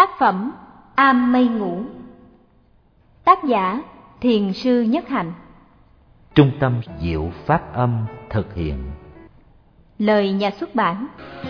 Tác phẩm Am Mây Ngủ. Tác giả Thiền sư Nhất Hạnh. Trung tâm Diệu Pháp Âm thực hiện. Lời nhà xuất bản.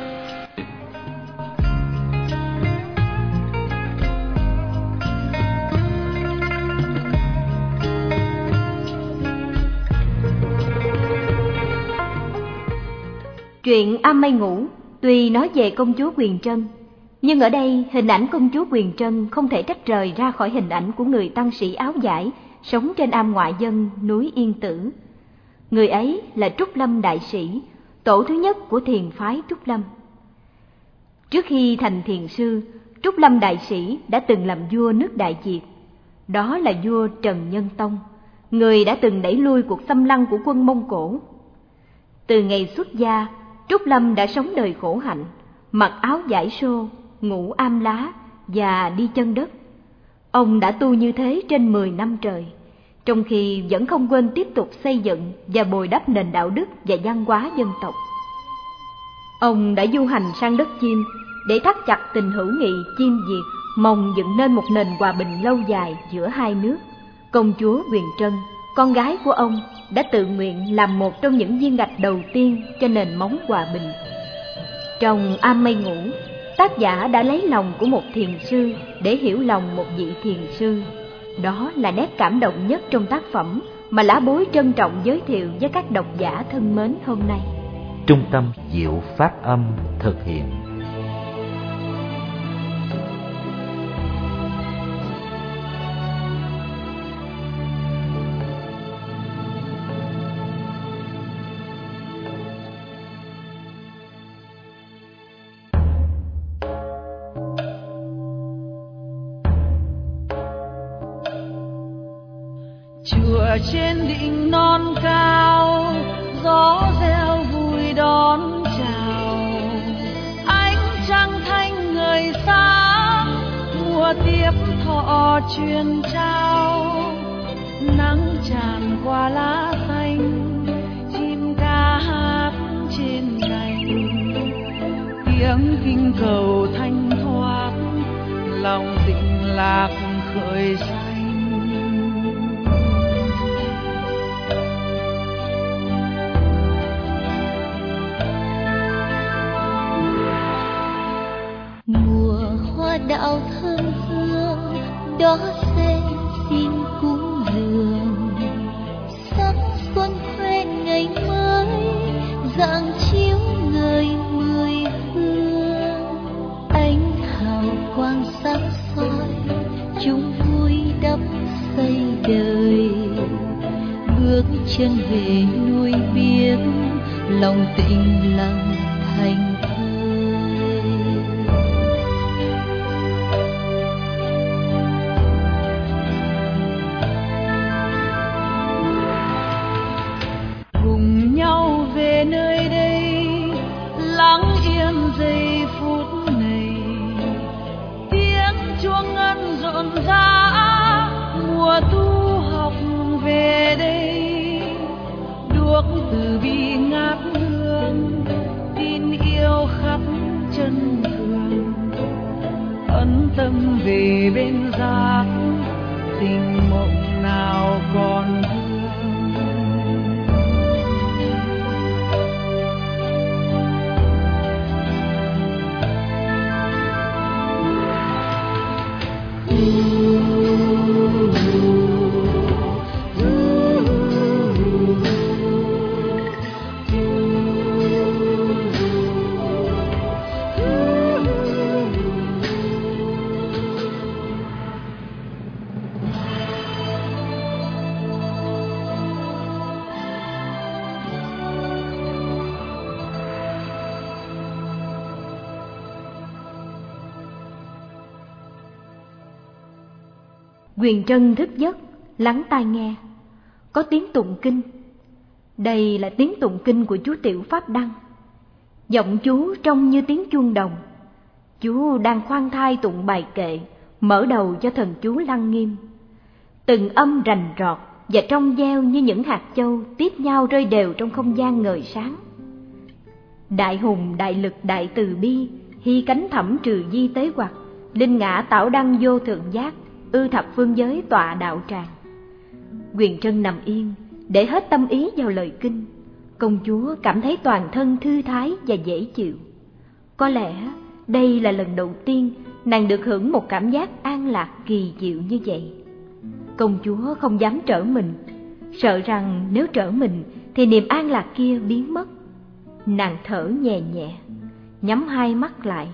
Truyện Am Mây Ngủ tuy nói về công chúa Quyền Trân, nhưng ở đây hình ảnh công chúa Quyền Trân không thể tách rời ra khỏi hình ảnh của người tăng sĩ áo vải sống trên am ngoại dân núi Yên Tử. Người ấy là Trúc Lâm Đại Sĩ, tổ thứ nhất của thiền phái Trúc Lâm. Trước khi thành thiền sư, Trúc Lâm Đại Sĩ đã từng làm vua nước Đại Việt. Đó là vua Trần Nhân Tông, người đã từng đẩy lui cuộc xâm lăng của quân Mông Cổ. Từ ngày xuất gia, Trúc Lâm đã sống đời khổ hạnh, mặc áo vải xô, ngủ am lá và đi chân đất. Ông đã tu như thế trên 10 năm trời, trong khi vẫn không quên tiếp tục xây dựng và bồi đắp nền đạo đức và văn hóa dân tộc. Ông đã du hành sang đất Chim để thắt chặt tình hữu nghị Chim-Việt, mong dựng nên một nền hòa bình lâu dài giữa hai nước. Công chúa Quyền Trân, con gái của ông, đã tự nguyện làm một trong những viên gạch đầu tiên cho nền móng hòa bình. Trong Am Mây Ngủ, tác giả đã lấy lòng của một thiền sư để hiểu lòng một vị thiền sư. Đó là nét cảm động nhất trong tác phẩm mà Lã Bối trân trọng giới thiệu với các độc giả thân mến hôm nay. Trung tâm Diệu Pháp Âm thực hiện. Chùa trên đỉnh non cao, gió reo vui đón chào. Ánh trăng thanh ngời sáng, mùa tiếp thọ truyền trao. Nắng tràn qua lá xanh, chim ca hát trên cành. Tiếng kinh cầu thanh thoát, lòng tĩnh lạc khởi sanh. Đạo thơm hương đó sẽ xin cúng dường, sắc xuân khoe ngày mới, rạng chiếu ngời 10 hương. Ánh hào quang sáng soi, chúng vui đắp xây đời. Bước chân về núi biếc, lòng tĩnh lặng thành nơi đây. Lắng yên giây phút này, tiếng chuông ngân rộn rã. Mùa thu học về đây, đuốc từ bi ngát hương, tin yêu khắp chân thường. Ân tâm về bên giác, tình mộng nào còn Quyền Trân thức giấc, lắng tai nghe. Có tiếng tụng kinh. Đây là tiếng tụng kinh của chú Tiểu Pháp Đăng. Giọng chú trông như tiếng chuông đồng. Chú đang khoan thai tụng bài kệ, mở đầu cho thần chú Lăng Nghiêm. Từng âm rành rọt và trong veo như những hạt châu tiếp nhau rơi đều trong không gian ngời sáng. Đại hùng đại lực đại từ bi, hy cánh thẩm trừ di tế hoặc, linh ngã tảo đăng vô thượng giác, ư thập phương giới tọa đạo tràng. Huyền Trân nằm yên, để hết tâm ý vào lời kinh. Công chúa cảm thấy toàn thân thư thái và dễ chịu. Có lẽ đây là lần đầu tiên nàng được hưởng một cảm giác an lạc kỳ diệu như vậy. Công chúa không dám trở mình, sợ rằng nếu trở mình thì niềm an lạc kia biến mất. Nàng thở nhẹ nhẹ, nhắm hai mắt lại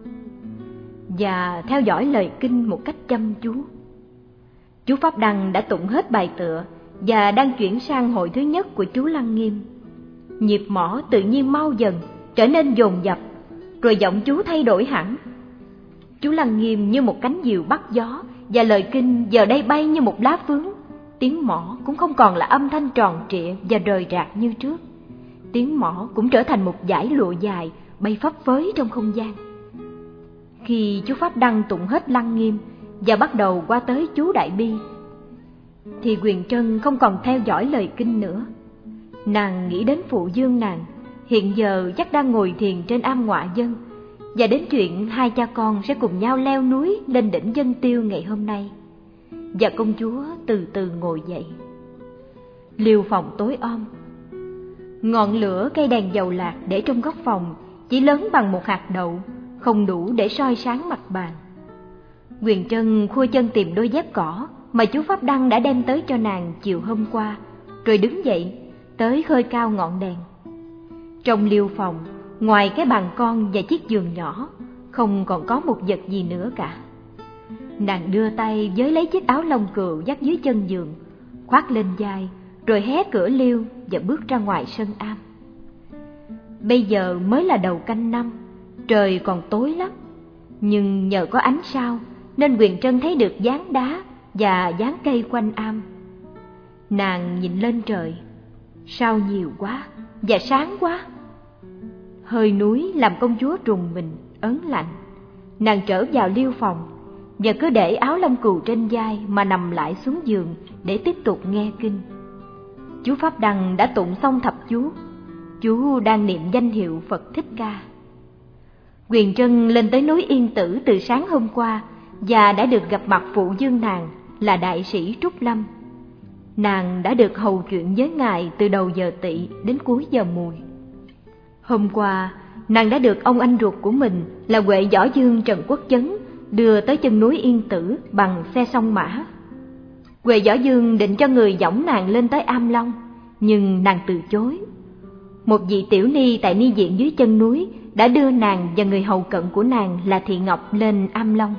và theo dõi lời kinh một cách chăm chú. Chú Pháp Đăng đã tụng hết bài tựa và đang chuyển sang hội thứ nhất của chú Lăng Nghiêm. Nhịp mõ tự nhiên mau dần, trở nên dồn dập, rồi giọng chú thay đổi hẳn. Chú Lăng Nghiêm như một cánh diều bắt gió, và lời kinh giờ đây bay như một lá phướng. Tiếng mõ cũng không còn là âm thanh tròn trịa và rời rạc như trước. Tiếng mõ cũng trở thành một dải lụa dài bay phấp phới trong không gian. Khi chú Pháp Đăng tụng hết Lăng Nghiêm và bắt đầu qua tới chú Đại Bi, thì Huyền Trân không còn theo dõi lời kinh nữa. Nàng nghĩ đến phụ dương nàng, hiện giờ chắc đang ngồi thiền trên am Ngọa Dân, và đến chuyện hai cha con sẽ cùng nhau leo núi lên đỉnh Dân Tiêu ngày hôm nay. Và công chúa từ từ ngồi dậy. Liều phòng tối om. Ngọn lửa cây đèn dầu lạc để trong góc phòng chỉ lớn bằng một hạt đậu, không đủ để soi sáng mặt bàn. Huyền Trân khua chân tìm đôi dép cỏ mà chú Pháp Đăng đã đem tới cho nàng chiều hôm qua, rồi đứng dậy tới khơi cao ngọn đèn. Trong liêu phòng, ngoài cái bàn con và chiếc giường nhỏ, không còn có một vật gì nữa cả. Nàng đưa tay với lấy chiếc áo lông cừu dắt dưới chân giường, khoác lên vai, rồi hé cửa liêu và bước ra ngoài sân am. Bây giờ mới là đầu canh năm, trời còn tối lắm, nhưng nhờ có ánh sao nên Huyền Trân thấy được dáng đá và dáng cây quanh am. Nàng nhìn lên trời, sao nhiều quá và sáng quá. Hơi núi làm công chúa rùng mình, ớn lạnh. Nàng trở vào liêu phòng và cứ để áo lông cừu trên vai mà nằm lại xuống giường để tiếp tục nghe kinh. Chú Pháp Đăng đã tụng xong thập chú. Chú đang niệm danh hiệu Phật Thích Ca. Huyền Trân lên tới núi Yên Tử từ sáng hôm qua và đã được gặp mặt phụ dương nàng là đại sĩ Trúc Lâm. Nàng đã được hầu chuyện với ngài từ đầu giờ Tỵ đến cuối giờ Mùi. Hôm qua, nàng đã được ông anh ruột của mình là Huệ Võ Dương Trần Quốc Chấn đưa tới chân núi Yên Tử bằng xe song mã. Huệ Võ Dương định cho người dõng nàng lên tới Am Long, nhưng nàng từ chối. Một vị tiểu ni tại ni viện dưới chân núi đã đưa nàng và người hầu cận của nàng là Thị Ngọc lên Am Long.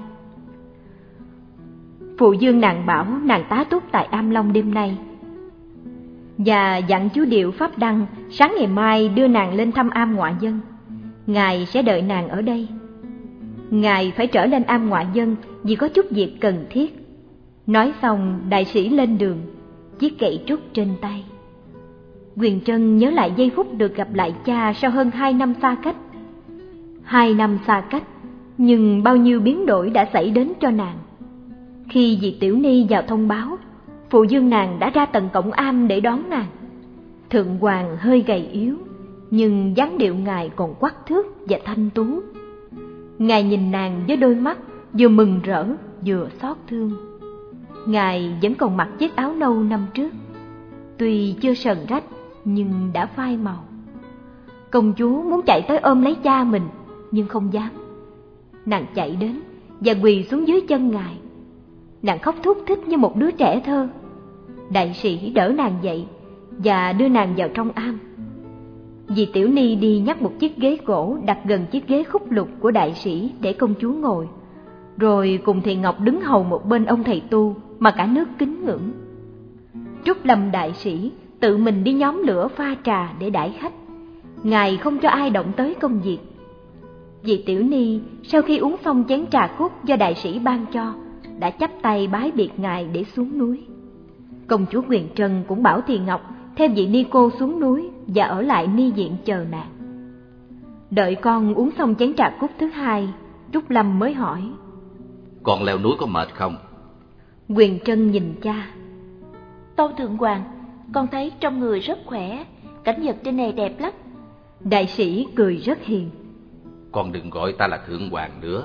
Phụ dương nàng bảo nàng tá túc tại Am Long đêm nay, và dặn chú Điệu Pháp Đăng sáng ngày mai đưa nàng lên thăm Am Ngọa Dân. Ngài sẽ đợi nàng ở đây. Ngài phải trở lên Am Ngọa Dân vì có chút việc cần thiết. Nói xong, đại sĩ lên đường, chiếc gậy trúc trên tay. Huyền Trân nhớ lại giây phút được gặp lại cha sau hơn 2 năm xa cách. 2 năm xa cách, nhưng bao nhiêu biến đổi đã xảy đến cho nàng. Khi vị tiểu ni vào thông báo, phụ dương nàng đã ra tận cổng am để đón nàng. Thượng hoàng hơi gầy yếu, nhưng dáng điệu ngài còn quắc thước và thanh tú. Ngài nhìn nàng với đôi mắt vừa mừng rỡ vừa xót thương. Ngài vẫn còn mặc chiếc áo nâu năm trước, tuy chưa sờn rách nhưng đã phai màu. Công chúa muốn chạy tới ôm lấy cha mình, nhưng không dám. Nàng chạy đến và quỳ xuống dưới chân ngài. Nàng khóc thút thít như một đứa trẻ thơ. Đại sĩ đỡ nàng dậy và đưa nàng vào trong am. Dì tiểu ni đi nhắc một chiếc ghế gỗ đặt gần chiếc ghế khúc lục của đại sĩ để công chúa ngồi, rồi cùng Thị Ngọc đứng hầu một bên ông thầy tu mà cả nước kính ngưỡng. Trúc Lâm đại sĩ tự mình đi nhóm lửa pha trà để đãi khách. Ngài không cho ai động tới công việc. Dì tiểu ni sau khi uống xong chén trà cúc do đại sĩ ban cho, đã chắp tay bái biệt ngài để xuống núi. Công chúa Huyền Trân cũng bảo Thị Ngọc theo vị ni cô xuống núi và ở lại ni viện chờ nàng. Đợi con uống xong chén trà cúc thứ hai, Trúc Lâm mới hỏi: Con leo núi có mệt không? Huyền Trân nhìn cha. Tâu thượng hoàng, con thấy trong người rất khỏe, cảnh vật trên này đẹp lắm. Đại sĩ cười rất hiền. Con đừng gọi ta là thượng hoàng nữa,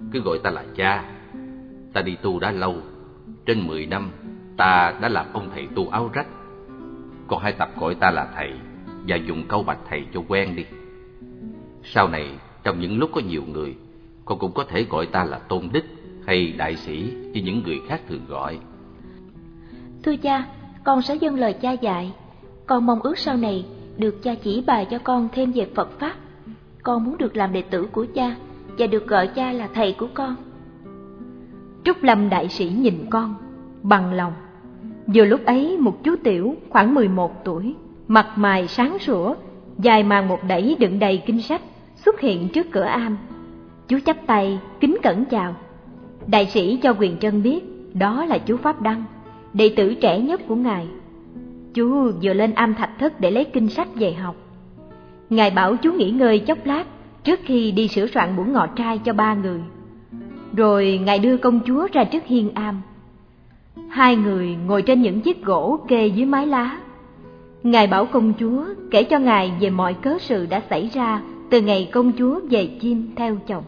cứ gọi ta là cha. Ta đi tu đã lâu, trên 10 năm ta đã làm ông thầy tu áo rách. Con hãy tập gọi ta là thầy và dùng câu bạch thầy cho quen đi. Sau này trong những lúc có nhiều người, con cũng có thể gọi ta là tôn đích hay đại sĩ như những người khác thường gọi. Thưa cha, con sẽ vâng lời cha dạy. Con mong ước sau này được cha chỉ bài cho con thêm về Phật Pháp. Con muốn được làm đệ tử của cha và được gọi cha là thầy của con. Trúc Lâm đại sĩ nhìn con bằng lòng. Vừa lúc ấy một chú tiểu khoảng 11 tuổi, mặt mày sáng sủa, dài màn một đẩy đựng đầy kinh sách xuất hiện trước cửa am. Chú chắp tay kính cẩn chào. Đại sĩ cho Quyền Trân biết đó là chú Pháp Đăng, đệ tử trẻ nhất của ngài. Chú vừa lên am thạch thất để lấy kinh sách về học. Ngài bảo chú nghỉ ngơi chốc lát trước khi đi sửa soạn bữa ngọ trai cho 3 người. Rồi ngài đưa công chúa ra trước hiên am. Hai người ngồi trên những chiếc gỗ kê dưới mái lá. Ngài bảo công chúa kể cho ngài về mọi cớ sự đã xảy ra từ ngày công chúa về chim theo chồng.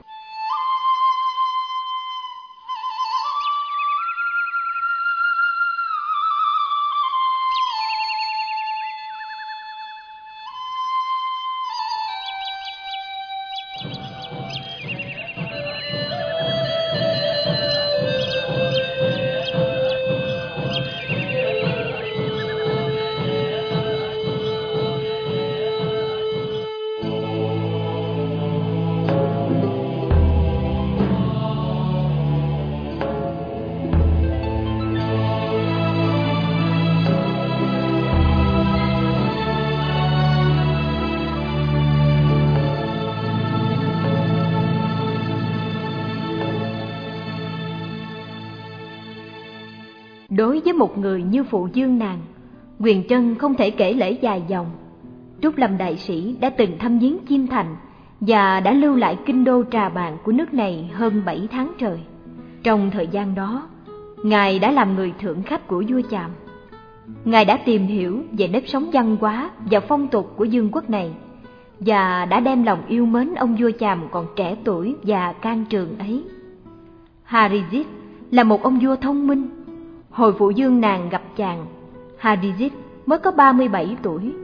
Đối với một người như phụ dương nàng, Quyền Trân không thể kể lể dài dòng. Trúc Lâm đại sĩ đã từng thăm viếng Chiêm Thành và đã lưu lại kinh đô Trà Bàng của nước này hơn 7 tháng trời. Trong thời gian đó, ngài đã làm người thượng khách của vua Chàm. Ngài đã tìm hiểu về nếp sống văn hóa và phong tục của vương quốc này và đã đem lòng yêu mến ông vua Chàm còn trẻ tuổi và can trường ấy. Harijit là một ông vua thông minh. Hồi phụ dương nàng gặp chàng, Harijit mới có 37 tuổi.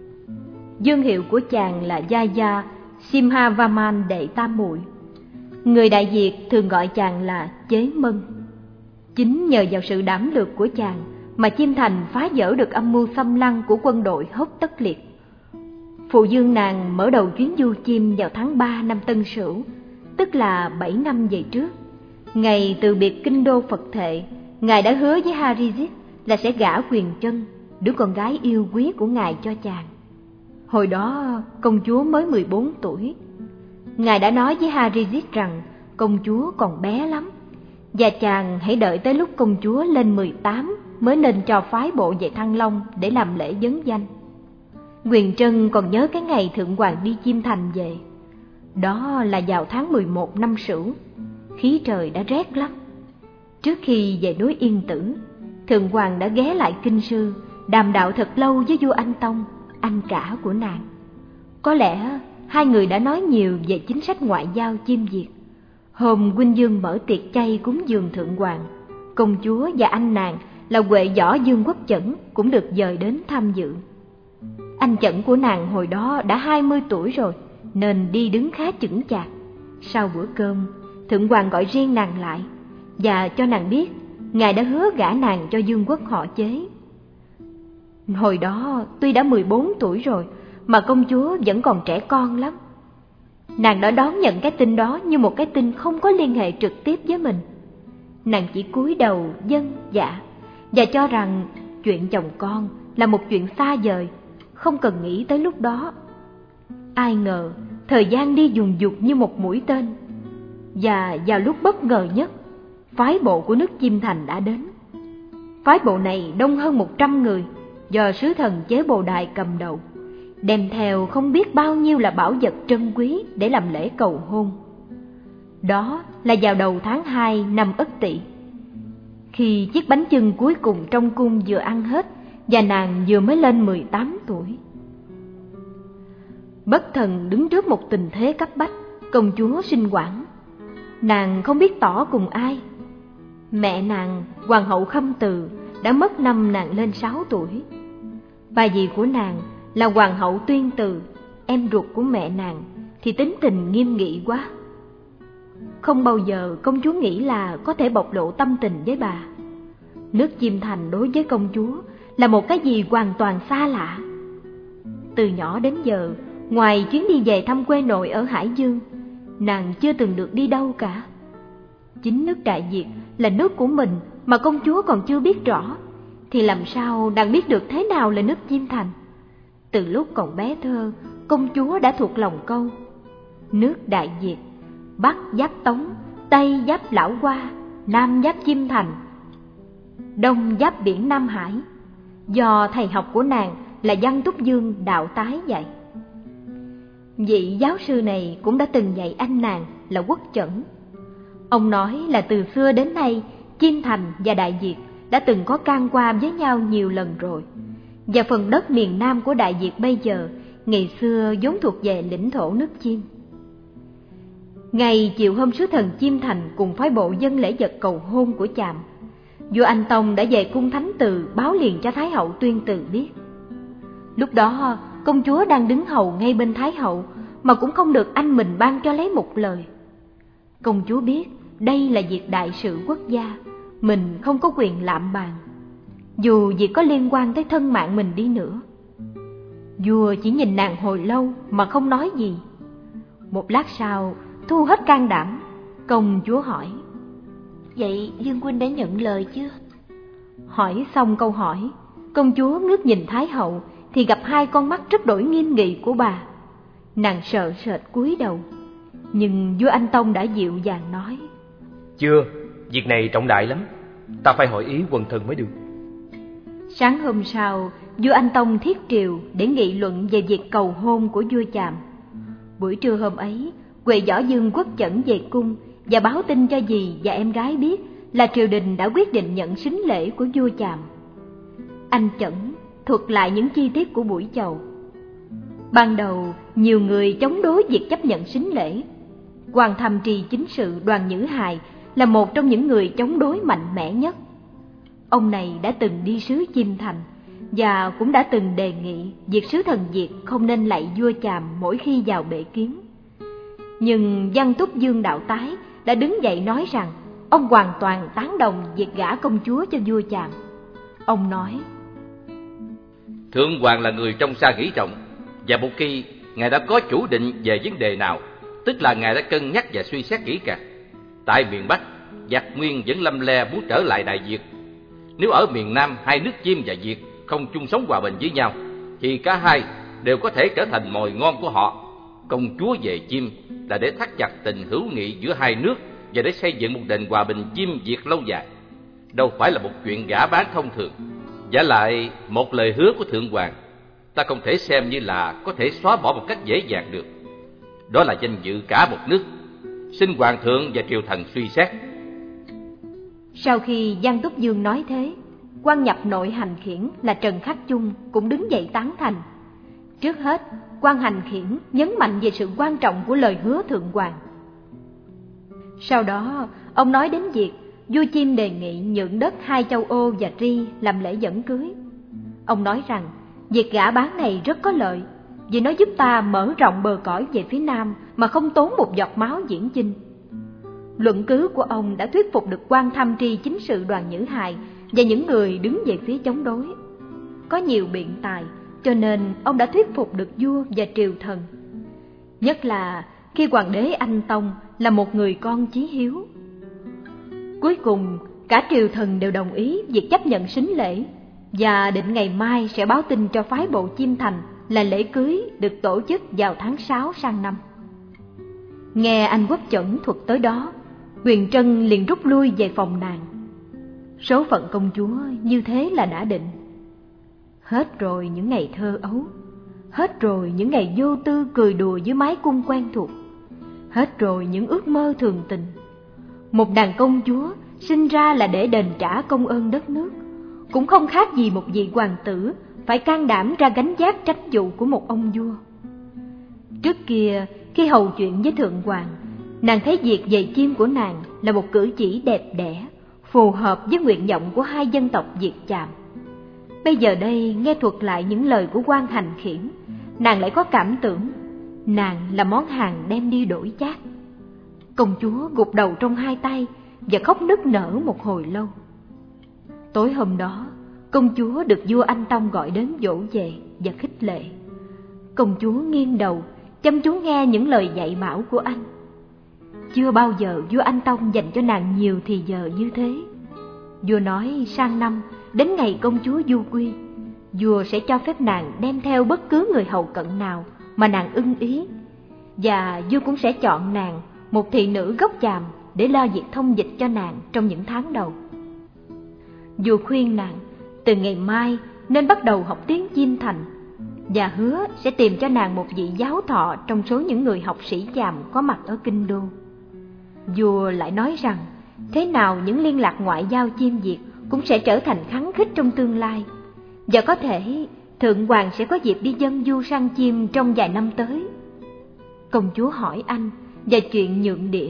Dương hiệu của chàng là Yaya Simhavaman đệ tam muội. Người Đại Việt thường gọi chàng là Chế Mân. Chính nhờ vào sự đảm lược của chàng mà Chiêm Thành phá vỡ được âm mưu xâm lăng của quân đội Hốt Tất Liệt. Phụ dương nàng mở đầu chuyến du Chiêm vào tháng 3 năm Tân Sửu, tức là 7 năm về trước. Ngày từ biệt kinh đô Phật Thệ, ngài đã hứa với Harijit là sẽ gả Quyền Trân, đứa con gái yêu quý của ngài, cho chàng. Hồi đó công chúa mới 14 tuổi. Ngài đã nói với Harijit rằng công chúa còn bé lắm, và chàng hãy đợi tới lúc công chúa lên 18 mới nên cho phái bộ về Thăng Long để làm lễ vấn danh. Quyền Trân còn nhớ cái ngày Thượng Hoàng đi Chiêm Thành về. Đó là vào tháng 11 năm Sửu, khí trời đã rét lắm. Trước khi về núi Yên Tử, Thượng Hoàng đã ghé lại kinh sư, đàm đạo thật lâu với vua Anh Tông, anh cả của nàng. Có lẽ hai người đã nói nhiều về chính sách ngoại giao Chiêm Việt. Hôm huynh dương mở tiệc chay cúng dường Thượng Hoàng, công chúa và anh nàng là Huệ Võ Dương Quốc Chẩn cũng được dời đến tham dự. Anh Chẩn của nàng hồi đó đã 20 tuổi rồi, nên đi đứng khá chững chạc. Sau bữa cơm, Thượng Hoàng gọi riêng nàng lại và cho nàng biết ngài đã hứa gả nàng cho Dương quốc họ Chế. Hồi đó tuy đã 14 tuổi rồi mà công chúa vẫn còn trẻ con lắm. Nàng đã đón nhận cái tin đó như một cái tin không có liên hệ trực tiếp với mình. Nàng chỉ cúi đầu vâng dạ và cho rằng chuyện chồng con là một chuyện xa vời, không cần nghĩ tới lúc đó. Ai ngờ thời gian đi dùng dục như một mũi tên, và vào lúc bất ngờ nhất, phái bộ của nước Chiêm Thành đã đến. Phái bộ này đông hơn 100 người, do sứ thần Chế Bồ Đài cầm đầu, đem theo không biết bao nhiêu là bảo vật trân quý để làm lễ cầu hôn. Đó là vào đầu tháng 2 năm Ất Tỵ, khi chiếc bánh chưng cuối cùng trong cung vừa ăn hết và nàng vừa mới lên 18 tuổi. Bất thần đứng trước một tình thế cấp bách, công chúa sinh hoảng. nàng không biết tỏ cùng ai. Mẹ nàng, hoàng hậu Khâm Từ, đã mất năm nàng lên 6 tuổi. Bà dì của nàng là hoàng hậu Tuyên Từ, em ruột của mẹ nàng, thì tính tình nghiêm nghị quá. Không bao giờ công chúa nghĩ là có thể bộc lộ tâm tình với bà. Nước Chiêm Thành đối với công chúa là một cái gì hoàn toàn xa lạ. Từ nhỏ đến giờ, ngoài chuyến đi về thăm quê nội ở Hải Dương, nàng chưa từng được đi đâu cả. Chính nước Đại Việt là nước của mình mà công chúa còn chưa biết rõ, thì làm sao nàng biết được thế nào là nước Chiêm Thành? Từ lúc còn bé thơ, công chúa đã thuộc lòng câu: nước Đại Việt, Bắc giáp Tống, Tây giáp Lão Hoa, Nam giáp Chiêm Thành, Đông giáp biển Nam Hải. Do thầy học của nàng là Văn Túc Dương Đạo Tái dạy. Vị giáo sư này cũng đã từng dạy anh nàng là Quốc Chẩn. Ông nói là từ xưa đến nay, Chiêm Thành và Đại Việt đã từng có can qua với nhau nhiều lần rồi. Và phần đất miền Nam của Đại Việt bây giờ, ngày xưa vốn thuộc về lãnh thổ nước Chiêm. Ngày chiều hôm sứ thần Chiêm Thành cùng phái bộ dâng lễ vật cầu hôn của chàm, vua Anh Tông đã về cung Thánh Từ báo liền cho Thái hậu Tuyên Từ biết. Lúc đó công chúa đang đứng hầu ngay bên Thái hậu, mà cũng không được anh mình ban cho lấy một lời. Công chúa biết đây là việc đại sự quốc gia, mình không có quyền lạm bàn, dù việc có liên quan tới thân mạng mình đi nữa. Vua chỉ nhìn nàng hồi lâu mà không nói gì. Một lát sau, thu hết can đảm, công chúa hỏi: Vậy Dương huynh đã nhận lời chưa? Hỏi xong câu hỏi, công chúa ngước nhìn Thái hậu thì gặp hai con mắt rất đổi nghiêm nghị của bà. Nàng sợ sệt cúi đầu, nhưng vua Anh Tông đã dịu dàng nói: Chưa, việc này trọng đại lắm, ta phải hỏi ý quần thần mới được. Sáng hôm sau, vua Anh Tông thiết triều để nghị luận về việc cầu hôn của vua Chàm. Buổi trưa hôm ấy, Huệ Võ Dương Quốc Chẩn về cung và báo tin cho dì và em gái biết là triều đình đã quyết định nhận sính lễ của vua Chàm. Anh Chẩn thuật lại những chi tiết của buổi chầu. Ban đầu, nhiều người chống đối việc chấp nhận sính lễ. Quan Tham Tri chính sự Đoàn Nhữ Hài là một trong những người chống đối mạnh mẽ nhất. Ông này đã từng đi sứ Chiêm Thành và cũng đã từng đề nghị việc sứ thần Việt không nên lạy vua Chàm mỗi khi vào bệ kiến. Nhưng Văn Túc Dương Đạo Tái đã đứng dậy nói rằng ông hoàn toàn tán đồng việc gả công chúa cho vua Chàm. Ông nói: Thượng hoàng là người trong xa nghĩ trọng, và một khi ngài đã có chủ định về vấn đề nào, tức là ngài đã cân nhắc và suy xét kỹ càng. Tại miền Bắc, giặc Nguyên vẫn lăm le muốn trở lại Đại Việt. Nếu ở miền Nam hai nước Chiêm và Việt không chung sống hòa bình với nhau, thì cả hai đều có thể trở thành mồi ngon của họ. Công chúa về Chiêm là để thắt chặt tình hữu nghị giữa hai nước và để xây dựng một nền hòa bình Chiêm Việt lâu dài, đâu phải là một chuyện gả bán thông thường. Vả lại, một lời hứa của thượng hoàng ta không thể xem như là có thể xóa bỏ một cách dễ dàng được. Đó là danh dự cả một nước, xin hoàng thượng và triều thần suy xét. Sau khi Văn Túc Dương nói thế, quan nhập nội hành khiển là Trần Khắc Chung cũng đứng dậy tán thành. Trước hết, quan hành khiển nhấn mạnh về sự quan trọng của lời hứa thượng hoàng. Sau đó, ông nói đến việc vua Chiêm đề nghị nhượng đất hai châu Ô và Tri làm lễ dẫn cưới. Ông nói rằng việc gả bán này rất có lợi, vì nó giúp ta mở rộng bờ cõi về phía Nam mà không tốn một giọt máu diễn chinh. Luận cứ của ông đã thuyết phục được quan Tham Tri chính sự Đoàn Nhữ Hài và những người đứng về phía chống đối. Có nhiều biện tài, cho nên ông đã thuyết phục được vua và triều thần. Nhất là khi hoàng đế Anh Tông là một người con chí hiếu. Cuối cùng, cả triều thần đều đồng ý việc chấp nhận sính lễ và định ngày mai sẽ báo tin cho phái bộ Chiêm Thành là lễ cưới được tổ chức vào tháng 6 sang năm. Nghe anh Quốc Chẩn thuật tới đó, Huyền Trân liền rút lui về phòng nàng. Số phận công chúa như thế là đã định. Hết rồi những ngày thơ ấu, hết rồi những ngày vô tư cười đùa dưới mái cung quen thuộc, hết rồi những ước mơ thường tình. Một nàng công chúa sinh ra là để đền trả công ơn đất nước, cũng không khác gì một vị hoàng tử phải can đảm ra gánh vác trách vụ của một ông vua. Trước kia, khi hầu chuyện với thượng hoàng, Nàng thấy việc dạy chim của nàng là một cử chỉ đẹp đẽ, phù hợp với nguyện vọng của hai dân tộc Việt Chàm. Bây giờ đây nghe thuật lại những lời của quan Hành Khiển, nàng lại có cảm tưởng nàng là món hàng đem đi đổi chác. Công chúa gục đầu trong hai tay và khóc nức nở một hồi lâu. Tối hôm đó, công chúa được vua Anh Tông gọi đến dỗ về và khích lệ. Công chúa nghiêng đầu, chăm chú nghe những lời dạy bảo của anh. Chưa bao giờ vua Anh Tông dành cho nàng nhiều thì giờ như thế. Vua nói sang năm, đến ngày công chúa du quy, vua sẽ cho phép nàng đem theo bất cứ người hầu cận nào mà nàng ưng ý. Và vua cũng sẽ chọn nàng, một thị nữ gốc Chàm, để lo việc thông dịch cho nàng trong những tháng đầu. Vua khuyên nàng từ ngày mai nên bắt đầu học tiếng Diên Thành, và hứa sẽ tìm cho nàng một vị giáo thọ trong số những người học sĩ Chàm có mặt ở kinh đô. Vua lại nói rằng thế nào những liên lạc ngoại giao chim Việt cũng sẽ trở thành khắng khích trong tương lai, và có thể Thượng Hoàng sẽ có dịp đi dâng du sang chim trong vài năm tới. Công chúa hỏi anh về chuyện nhượng địa.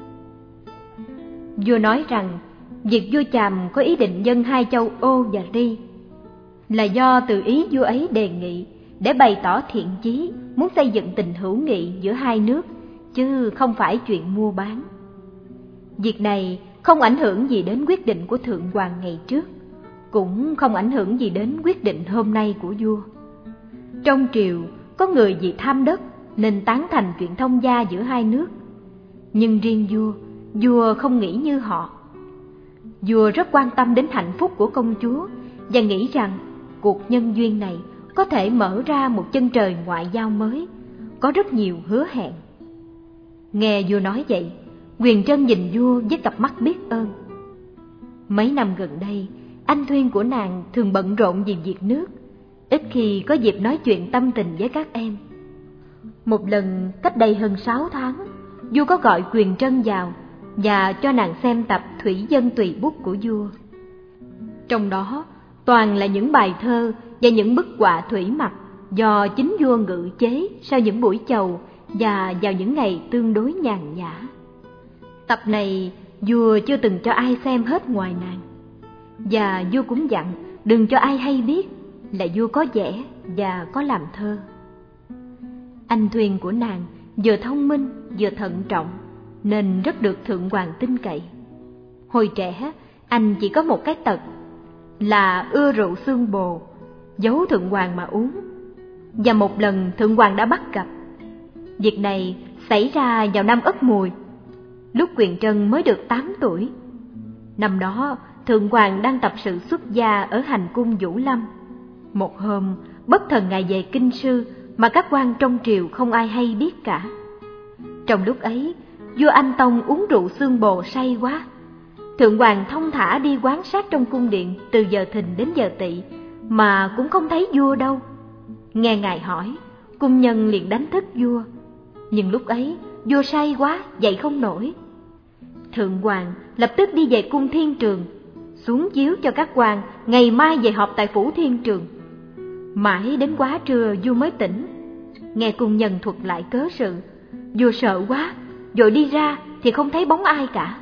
Vua nói rằng việc vua Chàm có ý định dâng hai châu Ô và Ri là do từ ý vua ấy đề nghị để bày tỏ thiện chí muốn xây dựng tình hữu nghị giữa hai nước, chứ không phải chuyện mua bán. Việc này không ảnh hưởng gì đến quyết định của Thượng Hoàng ngày trước, cũng không ảnh hưởng gì đến quyết định hôm nay của vua. Trong triều có người vì tham đất nên tán thành chuyện thông gia giữa hai nước, nhưng riêng vua không nghĩ như họ. Vua rất quan tâm đến hạnh phúc của công chúa và nghĩ rằng cuộc nhân duyên này có thể mở ra một chân trời ngoại giao mới, có rất nhiều hứa hẹn. Nghe vua nói vậy, Huyền Trân nhìn vua với cặp mắt biết ơn. Mấy năm gần đây, anh Thuyên của nàng thường bận rộn vì việc nước, ít khi có dịp nói chuyện tâm tình với các em. Một lần cách đây hơn 6 tháng, vua có gọi Huyền Trân vào và cho nàng xem tập Thủy Dân Tùy Bút của vua. Trong đó toàn là những bài thơ và những bức họa thủy mặc do chính vua ngự chế sau những buổi chầu và vào những ngày tương đối nhàn nhã. Tập này vua chưa từng cho ai xem hết ngoài nàng, và vua cũng dặn đừng cho ai hay biết là vua có vẽ và có làm thơ. Anh Thuyên của nàng vừa thông minh vừa thận trọng nên rất được Thượng Hoàng tin cậy. Hồi trẻ anh chỉ có một cái tật là ưa rượu xương bồ, giấu Thượng Hoàng mà uống, và một lần Thượng Hoàng đã bắt gặp. Việc này xảy ra vào năm Ất Mùi, lúc Huyền Trân mới được 8 tuổi. Năm đó Thượng Hoàng đang tập sự xuất gia ở hành cung Vũ Lâm. Một hôm bất thần ngài về kinh sư mà các quan trong triều không ai hay biết cả. Trong lúc ấy vua Anh Tông uống rượu xương bồ say quá. Thượng Hoàng thông thả đi quan sát trong cung điện từ giờ thìn đến giờ tỵ mà cũng không thấy vua đâu. Nghe ngài hỏi, cung nhân liền đánh thức vua, nhưng lúc ấy vua say quá dậy không nổi. Thượng Hoàng lập tức đi về cung Thiên Trường, xuống chiếu cho các quan ngày mai về họp tại phủ Thiên Trường. Mãi đến quá trưa vua mới tỉnh. Nghe cung nhân thuật lại cớ sự, vua sợ quá, rồi đi ra thì không thấy bóng ai cả.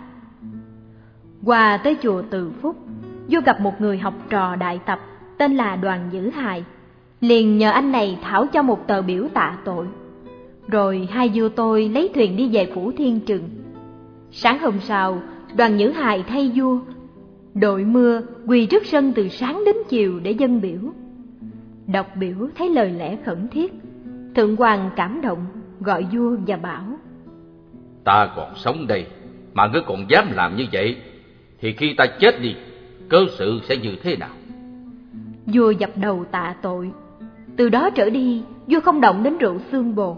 Qua tới chùa Từ Phúc, vua gặp một người học trò đại tập tên là Đoàn Dữ Hài, liền nhờ anh này thảo cho một tờ biểu tạ tội. Rồi hai vua tôi lấy thuyền đi về phủ Thiên Trường. Sáng hôm sau, Đoàn Dữ Hài thay vua đội mưa quỳ trước sân từ sáng đến chiều để dâng biểu. Đọc biểu thấy lời lẽ khẩn thiết, Thượng Hoàng cảm động, gọi vua và bảo: Ta còn sống đây mà ngươi còn dám làm như vậy, thì khi ta chết đi, cơ sự sẽ như thế nào? Vua dập đầu tạ tội. Từ đó trở đi, vua không động đến rượu xương bồ.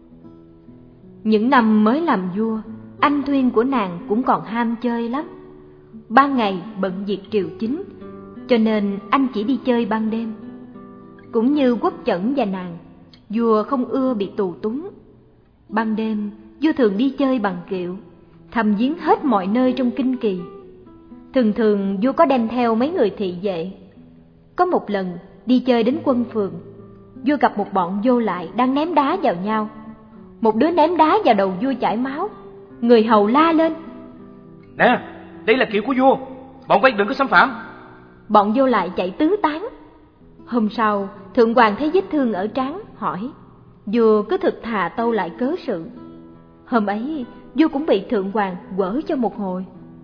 Những năm mới làm vua, anh Thuyên của nàng cũng còn ham chơi lắm. Ban ngày bận việc triều chính, cho nên anh chỉ đi chơi ban đêm. Cũng như Quốc Chẩn và nàng, vua không ưa bị tù túng. Ban đêm, vua thường đi chơi bằng kiệu, thăm viếng hết mọi nơi trong kinh kỳ. Thường thường vua có đem theo mấy người thị vệ. Có một lần đi chơi đến quân phường, vua gặp một bọn vô lại đang ném đá vào nhau. Một đứa ném đá vào đầu vua chảy máu, Người hầu la lên: Nè, đây là kiệu của vua, bọn bay đừng có xâm phạm. Bọn vô lại chạy tứ tán. Hôm sau, thượng hoàng thấy vết thương ở trán, hỏi. Vua cứ thực thà tâu lại cớ sự. Hôm ấy, vua cũng bị thượng hoàng quở cho một hồi.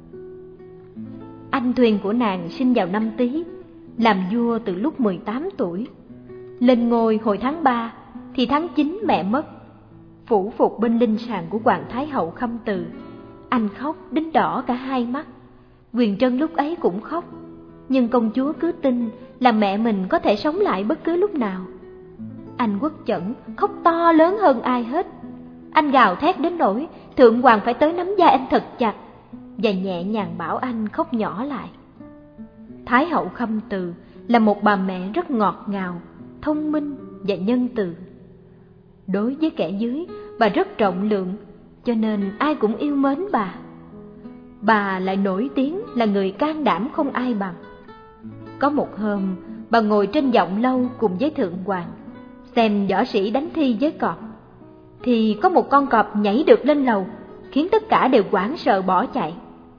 Anh Thuyền của nàng sinh vào năm Tý, làm vua từ lúc 18 tuổi. Lên ngôi hồi tháng 3, thì tháng 9 mẹ mất. Phủ phục bên linh sàng của hoàng thái hậu Khâm Từ. Anh khóc đến đỏ cả hai mắt. Quyền Trân lúc ấy cũng khóc, nhưng công chúa cứ tin là mẹ mình có thể sống lại bất cứ lúc nào. Anh Quốc Chẩn khóc to lớn hơn ai hết. Anh gào thét đến nỗi thượng hoàng phải tới nắm vai anh thật chặt và nhẹ nhàng bảo anh khóc nhỏ lại. Thái hậu Khâm Từ là một bà mẹ rất ngọt ngào, thông minh và nhân từ. Đối với kẻ dưới, bà rất trọng lượng, cho nên ai cũng yêu mến bà. Bà lại nổi tiếng là người can đảm không ai bằng. Có một hôm, bà ngồi trên giọng lâu cùng với thượng hoàng, xem võ sĩ đánh thi với cọp. Thì có một con cọp nhảy được lên lầu, khiến tất cả đều hoảng sợ bỏ chạy.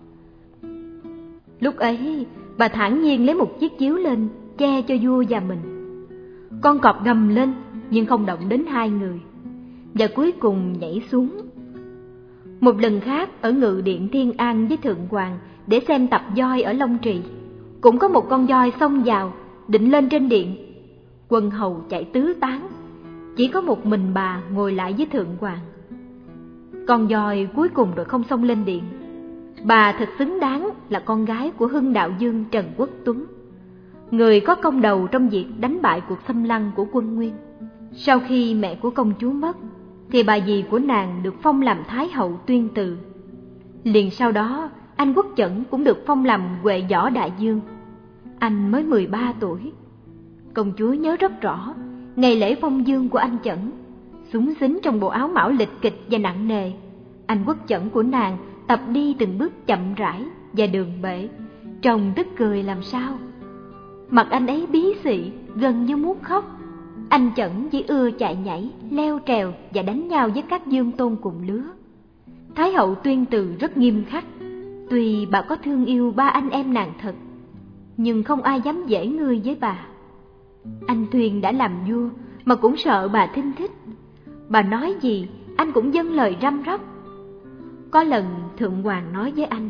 Lúc ấy, bà thản nhiên lấy một chiếc chiếu lên, che cho vua và mình. Con cọp gầm lên, nhưng không động đến hai người, và cuối cùng nhảy xuống. Một lần khác, ở ngự điện Thiên An với thượng hoàng để xem tập voi ở Long Trì, cũng có một con voi xông vào, định lên trên điện. Quân hầu chạy tứ tán, chỉ có một mình bà ngồi lại với thượng hoàng. Con voi cuối cùng rồi không xông lên điện. Bà thật xứng đáng là con gái của Hưng Đạo Dương Trần Quốc Tuấn, người có công đầu trong việc đánh bại cuộc xâm lăng của quân Nguyên. Sau khi mẹ của công chúa mất, thì bà dì của nàng được phong làm Thái hậu Tuyên Từ. Liền sau đó, anh Quốc Chẩn cũng được phong làm Huệ Võ Đại Dương. Anh mới 13 tuổi. Công chúa nhớ rất rõ ngày lễ phong dương của anh Chẩn, xúng xính trong bộ áo mão lịch kịch và nặng nề. Anh Quốc Chẩn của nàng tập đi từng bước chậm rãi và đường bệ, trông tức cười làm sao. Mặt anh ấy bí xị, gần như muốn khóc. Anh Chẩn chỉ ưa chạy nhảy, leo trèo và đánh nhau với các dương tôn cùng lứa. Thái hậu Tuyên Từ rất nghiêm khắc. Tuy bà có thương yêu ba anh em nàng thật, nhưng không ai dám dễ ngươi với bà. Anh Thuyền đã làm vua mà cũng sợ bà thinh thích. Bà nói gì anh cũng dâng lời răm rắp. Có lần thượng hoàng nói với anh: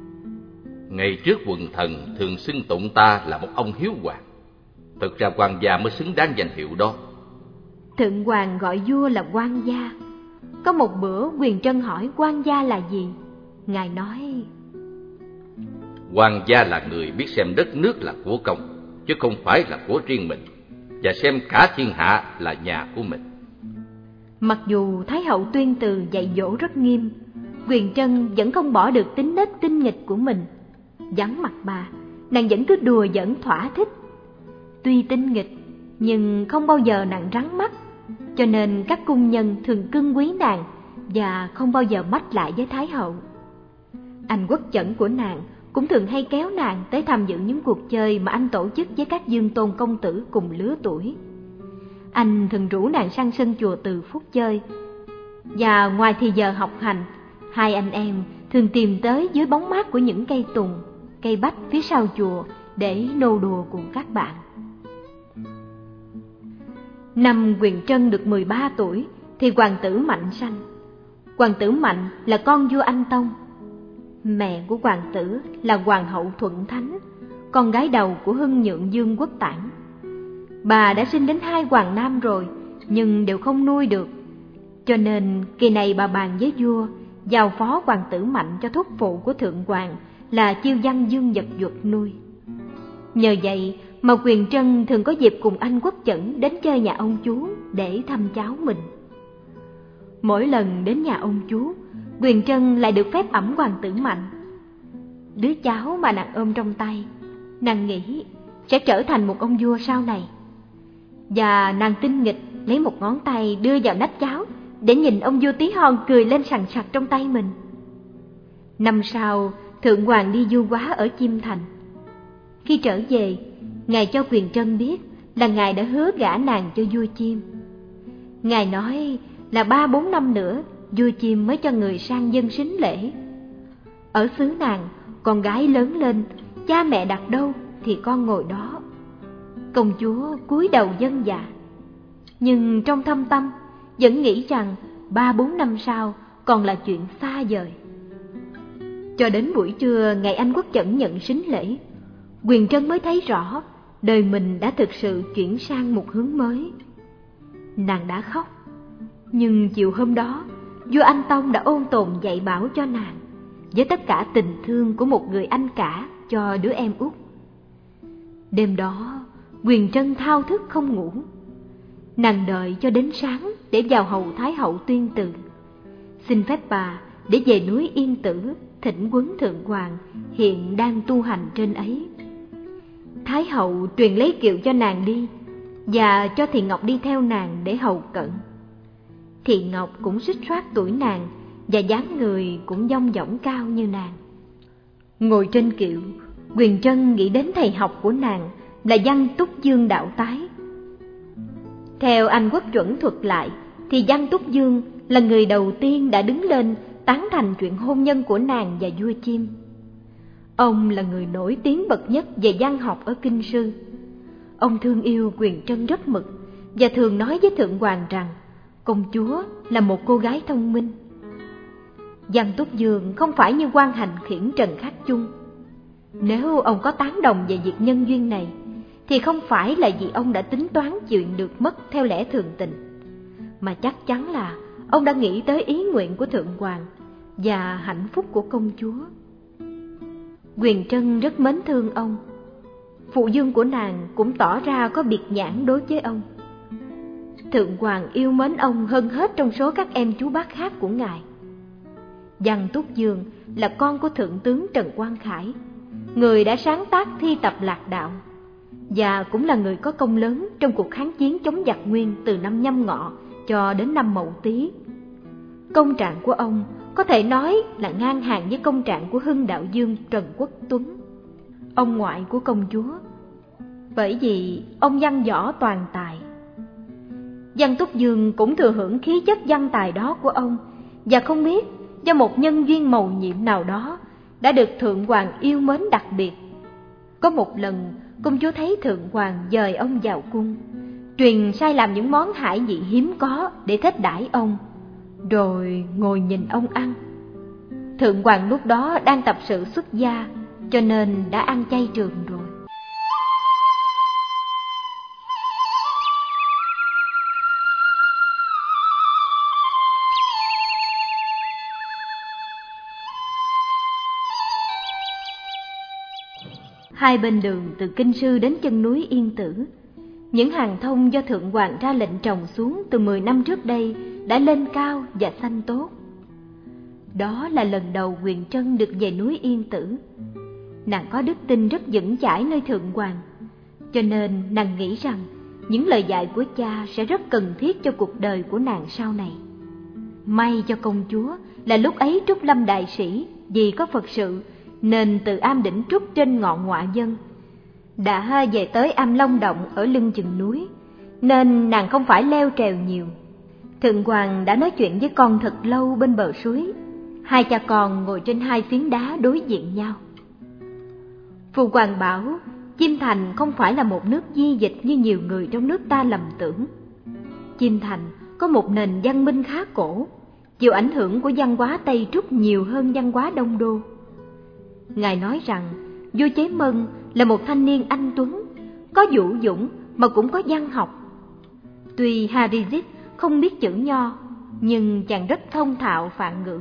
Ngày trước quần thần thường xưng tụng ta là một ông hiếu hoàng. Thực ra quan gia mới xứng đáng danh hiệu đó. Thượng hoàng gọi vua là quan gia. Có một bữa Quyền Trân hỏi quan gia là gì. Ngài nói: Quan gia là người biết xem đất nước là của công, chứ không phải là của riêng mình, và xem cả thiên hạ là nhà của mình. Mặc dù Thái hậu Tuyên Từ dạy dỗ rất nghiêm, Quyền Trân vẫn không bỏ được tính nết tinh nghịch của mình. Vắng mặt bà, nàng vẫn cứ đùa giỡn thỏa thích. Tuy tinh nghịch, nhưng không bao giờ nàng rắn mắt, cho nên các cung nhân thường cưng quý nàng và không bao giờ mách lại với Thái hậu. Anh Quốc Chẩn của nàng cũng thường hay kéo nàng tới tham dự những cuộc chơi mà anh tổ chức với các dương tôn công tử cùng lứa tuổi. Anh thường rủ nàng sang sân chùa Từ Phúc chơi, và ngoài thì giờ học hành, hai anh em thường tìm tới dưới bóng mát của những cây tùng, cây bách phía sau chùa để nô đùa cùng các bạn. Năm Quyền Trân được 13 tuổi thì hoàng tử Mạnh sanh. Hoàng tử Mạnh là con vua Anh Tông. Mẹ của hoàng tử là hoàng hậu Thuận Thánh, con gái đầu của Hưng Nhượng Dương Quốc Tản. Bà đã sinh đến 2 hoàng nam rồi, nhưng đều không nuôi được. Cho nên kỳ này bà bàn với vua giao phó hoàng tử Mạnh cho thúc phụ của thượng hoàng là Chiêu Văn Dương Vật Duật nuôi. Nhờ vậy mà Quyền Trân thường có dịp cùng anh Quốc Chẩn đến chơi nhà ông chú để thăm cháu mình. Mỗi lần đến nhà ông chú, Quyền Trân lại được phép ẵm hoàng tử Mạnh. Đứa cháu mà nàng ôm trong tay, nàng nghĩ sẽ trở thành một ông vua sau này. Và nàng tinh nghịch lấy một ngón tay đưa vào nách cháu để nhìn ông vua tí hon cười lên sằng sặc trong tay mình. Năm sau, thượng hoàng đi du góa ở Chiêm Thành. Khi trở về, ngài cho Quyền Trân biết là ngài đã hứa gả nàng cho vua Chiêm. Ngài nói là 3-4 năm nữa vua chim mới cho người sang dâng sính lễ. Ở xứ nàng, con gái lớn lên, cha mẹ đặt đâu thì con ngồi đó. Công chúa cúi đầu vâng dạ, nhưng trong thâm tâm vẫn nghĩ rằng 3-4 năm sau còn là chuyện xa vời. Cho đến buổi trưa ngày Anh Quốc Chẩn nhận sính lễ, Quyền Trân mới thấy rõ đời mình đã thực sự chuyển sang một hướng mới. Nàng đã khóc, nhưng chiều hôm đó vua Anh Tông đã ôn tồn dạy bảo cho nàng với tất cả tình thương của một người anh cả cho đứa em út. Đêm đó Quyền Trân thao thức không ngủ. Nàng đợi cho đến sáng để vào hầu Thái hậu tuyên từ, xin phép bà để về núi Yên Tử thỉnh Quấn Thượng Hoàng hiện đang tu hành trên ấy. Thái hậu truyền lấy kiệu cho nàng đi và cho Thị Ngọc đi theo nàng để hầu cận. Thị Ngọc cũng xích soát tuổi nàng và dáng người cũng dong dỏng cao như nàng. Ngồi trên kiệu, Quyền Trân nghĩ đến thầy học của nàng là Văn Túc Dương đạo tái. Theo Anh Quốc Chuẩn thuật lại thì Văn Túc Dương là người đầu tiên đã đứng lên tán thành chuyện hôn nhân của nàng và vua chim. Ông là người nổi tiếng bậc nhất về văn học ở Kinh Sư. Ông thương yêu Quyền Trân rất mực và thường nói với Thượng Hoàng rằng công chúa là một cô gái thông minh. Văn Túc Dương không phải như Quan Hành Khiển Trần Khắc Chung. Nếu ông có tán đồng về việc nhân duyên này thì không phải là vì ông đã tính toán chuyện được mất theo lẽ thường tình, mà chắc chắn là ông đã nghĩ tới ý nguyện của Thượng Hoàng và hạnh phúc của công chúa. Quyền Trân rất mến thương ông. Phụ dương của nàng cũng tỏ ra có biệt nhãn đối với ông. Thượng Hoàng yêu mến ông hơn hết trong số các em chú bác khác của ngài. Văn Túc Dương là con của Thượng tướng Trần Quang Khải, người đã sáng tác thi tập Lạc Đạo, và cũng là người có công lớn trong cuộc kháng chiến chống giặc Nguyên từ năm Nhâm Ngọ cho đến năm Mậu Tý. Công trạng của ông có thể nói là ngang hàng với công trạng của Hưng Đạo Dương Trần Quốc Tuấn, ông ngoại của công chúa, bởi vì ông văn võ toàn tài. Văn Túc Dương cũng thừa hưởng khí chất văn tài đó của ông, và không biết do một nhân duyên mầu nhiệm nào đó đã được Thượng Hoàng yêu mến đặc biệt. Có một lần công chúa thấy Thượng Hoàng dời ông vào cung, truyền sai làm những món hải vị hiếm có để thết đãi ông, rồi ngồi nhìn ông ăn. Thượng Hoàng lúc đó đang tập sự xuất gia, cho nên đã ăn chay trường rồi. Hai bên đường từ Kinh Sư đến chân núi Yên Tử, những hàng thông do Thượng Hoàng ra lệnh trồng xuống từ 10 năm trước đây đã lên cao và xanh tốt. Đó là lần đầu Quyền Trân được về núi Yên Tử. Nàng có đức tin rất vững chãi nơi Thượng Hoàng, cho nên nàng nghĩ rằng những lời dạy của cha sẽ rất cần thiết cho cuộc đời của nàng sau này. May cho công chúa là lúc ấy Trúc Lâm đại sĩ vì có Phật sự nên từ Am Đỉnh Trúc trên ngọn Ngọa Dân đã về tới Am Long Động ở lưng chừng núi, nên nàng không phải leo trèo nhiều. Thượng Hoàng đã nói chuyện với con thật lâu bên bờ suối. Hai cha con ngồi trên hai phiến đá đối diện nhau. Phụ Hoàng bảo Chiêm Thành không phải là một nước di dịch như nhiều người trong nước ta lầm tưởng. Chiêm Thành có một nền văn minh khá cổ, chịu ảnh hưởng của văn hóa Tây Trúc nhiều hơn văn hóa Đông Đô. Ngài nói rằng vua Chế Mân là một thanh niên anh tuấn, có vũ dũng mà cũng có văn học. Tuy Harizit không biết chữ Nho, nhưng chàng rất thông thạo Phạn ngữ.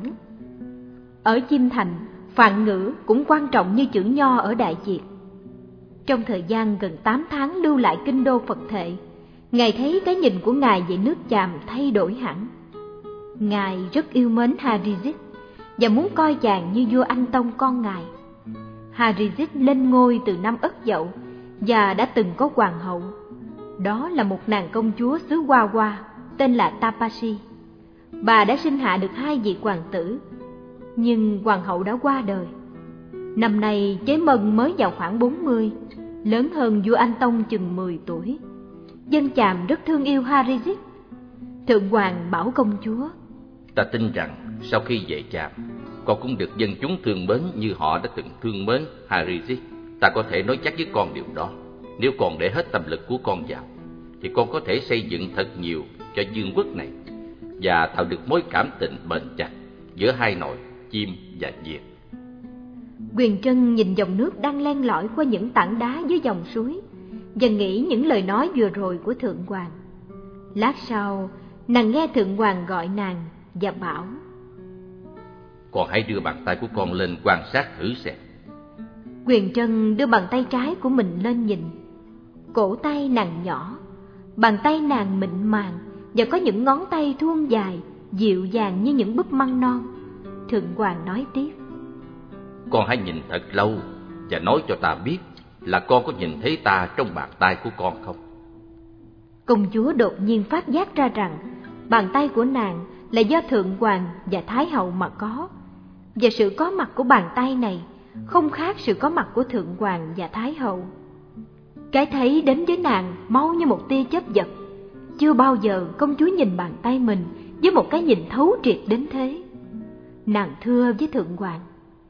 Ở Chiêm Thành, Phạn ngữ cũng quan trọng như chữ Nho ở Đại Việt. Trong thời gian gần 8 tháng lưu lại kinh đô Phật Thệ, Ngài thấy cái nhìn của Ngài về nước Chàm thay đổi hẳn. Ngài rất yêu mến Harizit và muốn coi chàng như vua Anh Tông con Ngài. Harizit lên ngôi từ năm Ất Dậu và đã từng có hoàng hậu. Đó là một nàng công chúa xứ Hoa Hoa tên là Tapasi. Bà đã sinh hạ được 2 vị hoàng tử, nhưng hoàng hậu đã qua đời. Năm nay Chế Mân mới vào khoảng 40, lớn hơn vua Anh Tông chừng 10 tuổi. Dân Chàm rất thương yêu Harizit. Thượng Hoàng bảo công chúa: Ta tin rằng sau khi về Chàm, con cũng được dân chúng thương mến như họ đã từng thương mến Harisit. Ta có thể nói chắc với con điều đó. Nếu con để hết tâm lực của con vào, thì con có thể xây dựng thật nhiều cho vương quốc này và tạo được mối cảm tình bền chặt giữa hai nòi chim và diều. Quyền Trân nhìn dòng nước đang len lỏi qua những tảng đá dưới dòng suối và nghĩ những lời nói vừa rồi của Thượng Hoàng. Lát sau, nàng nghe Thượng Hoàng gọi nàng và bảo: Con hãy đưa bàn tay của con lên quan sát thử xem. Quyền Trân đưa bàn tay trái của mình lên nhìn. Cổ tay nàng nhỏ, bàn tay nàng mịn màng và có những ngón tay thuôn dài, dịu dàng như những búp măng non. Thượng Hoàng nói tiếp: Con hãy nhìn thật lâu và nói cho ta biết là con có nhìn thấy ta trong bàn tay của con không? Công chúa đột nhiên phát giác ra rằng bàn tay của nàng là do Thượng Hoàng và Thái hậu mà có, và sự có mặt của bàn tay này không khác sự có mặt của Thượng Hoàng và Thái hậu. Cái thấy đến với nàng mau như một tia chớp giật. Chưa bao giờ công chúa nhìn bàn tay mình với một cái nhìn thấu triệt đến thế. Nàng thưa với Thượng Hoàng: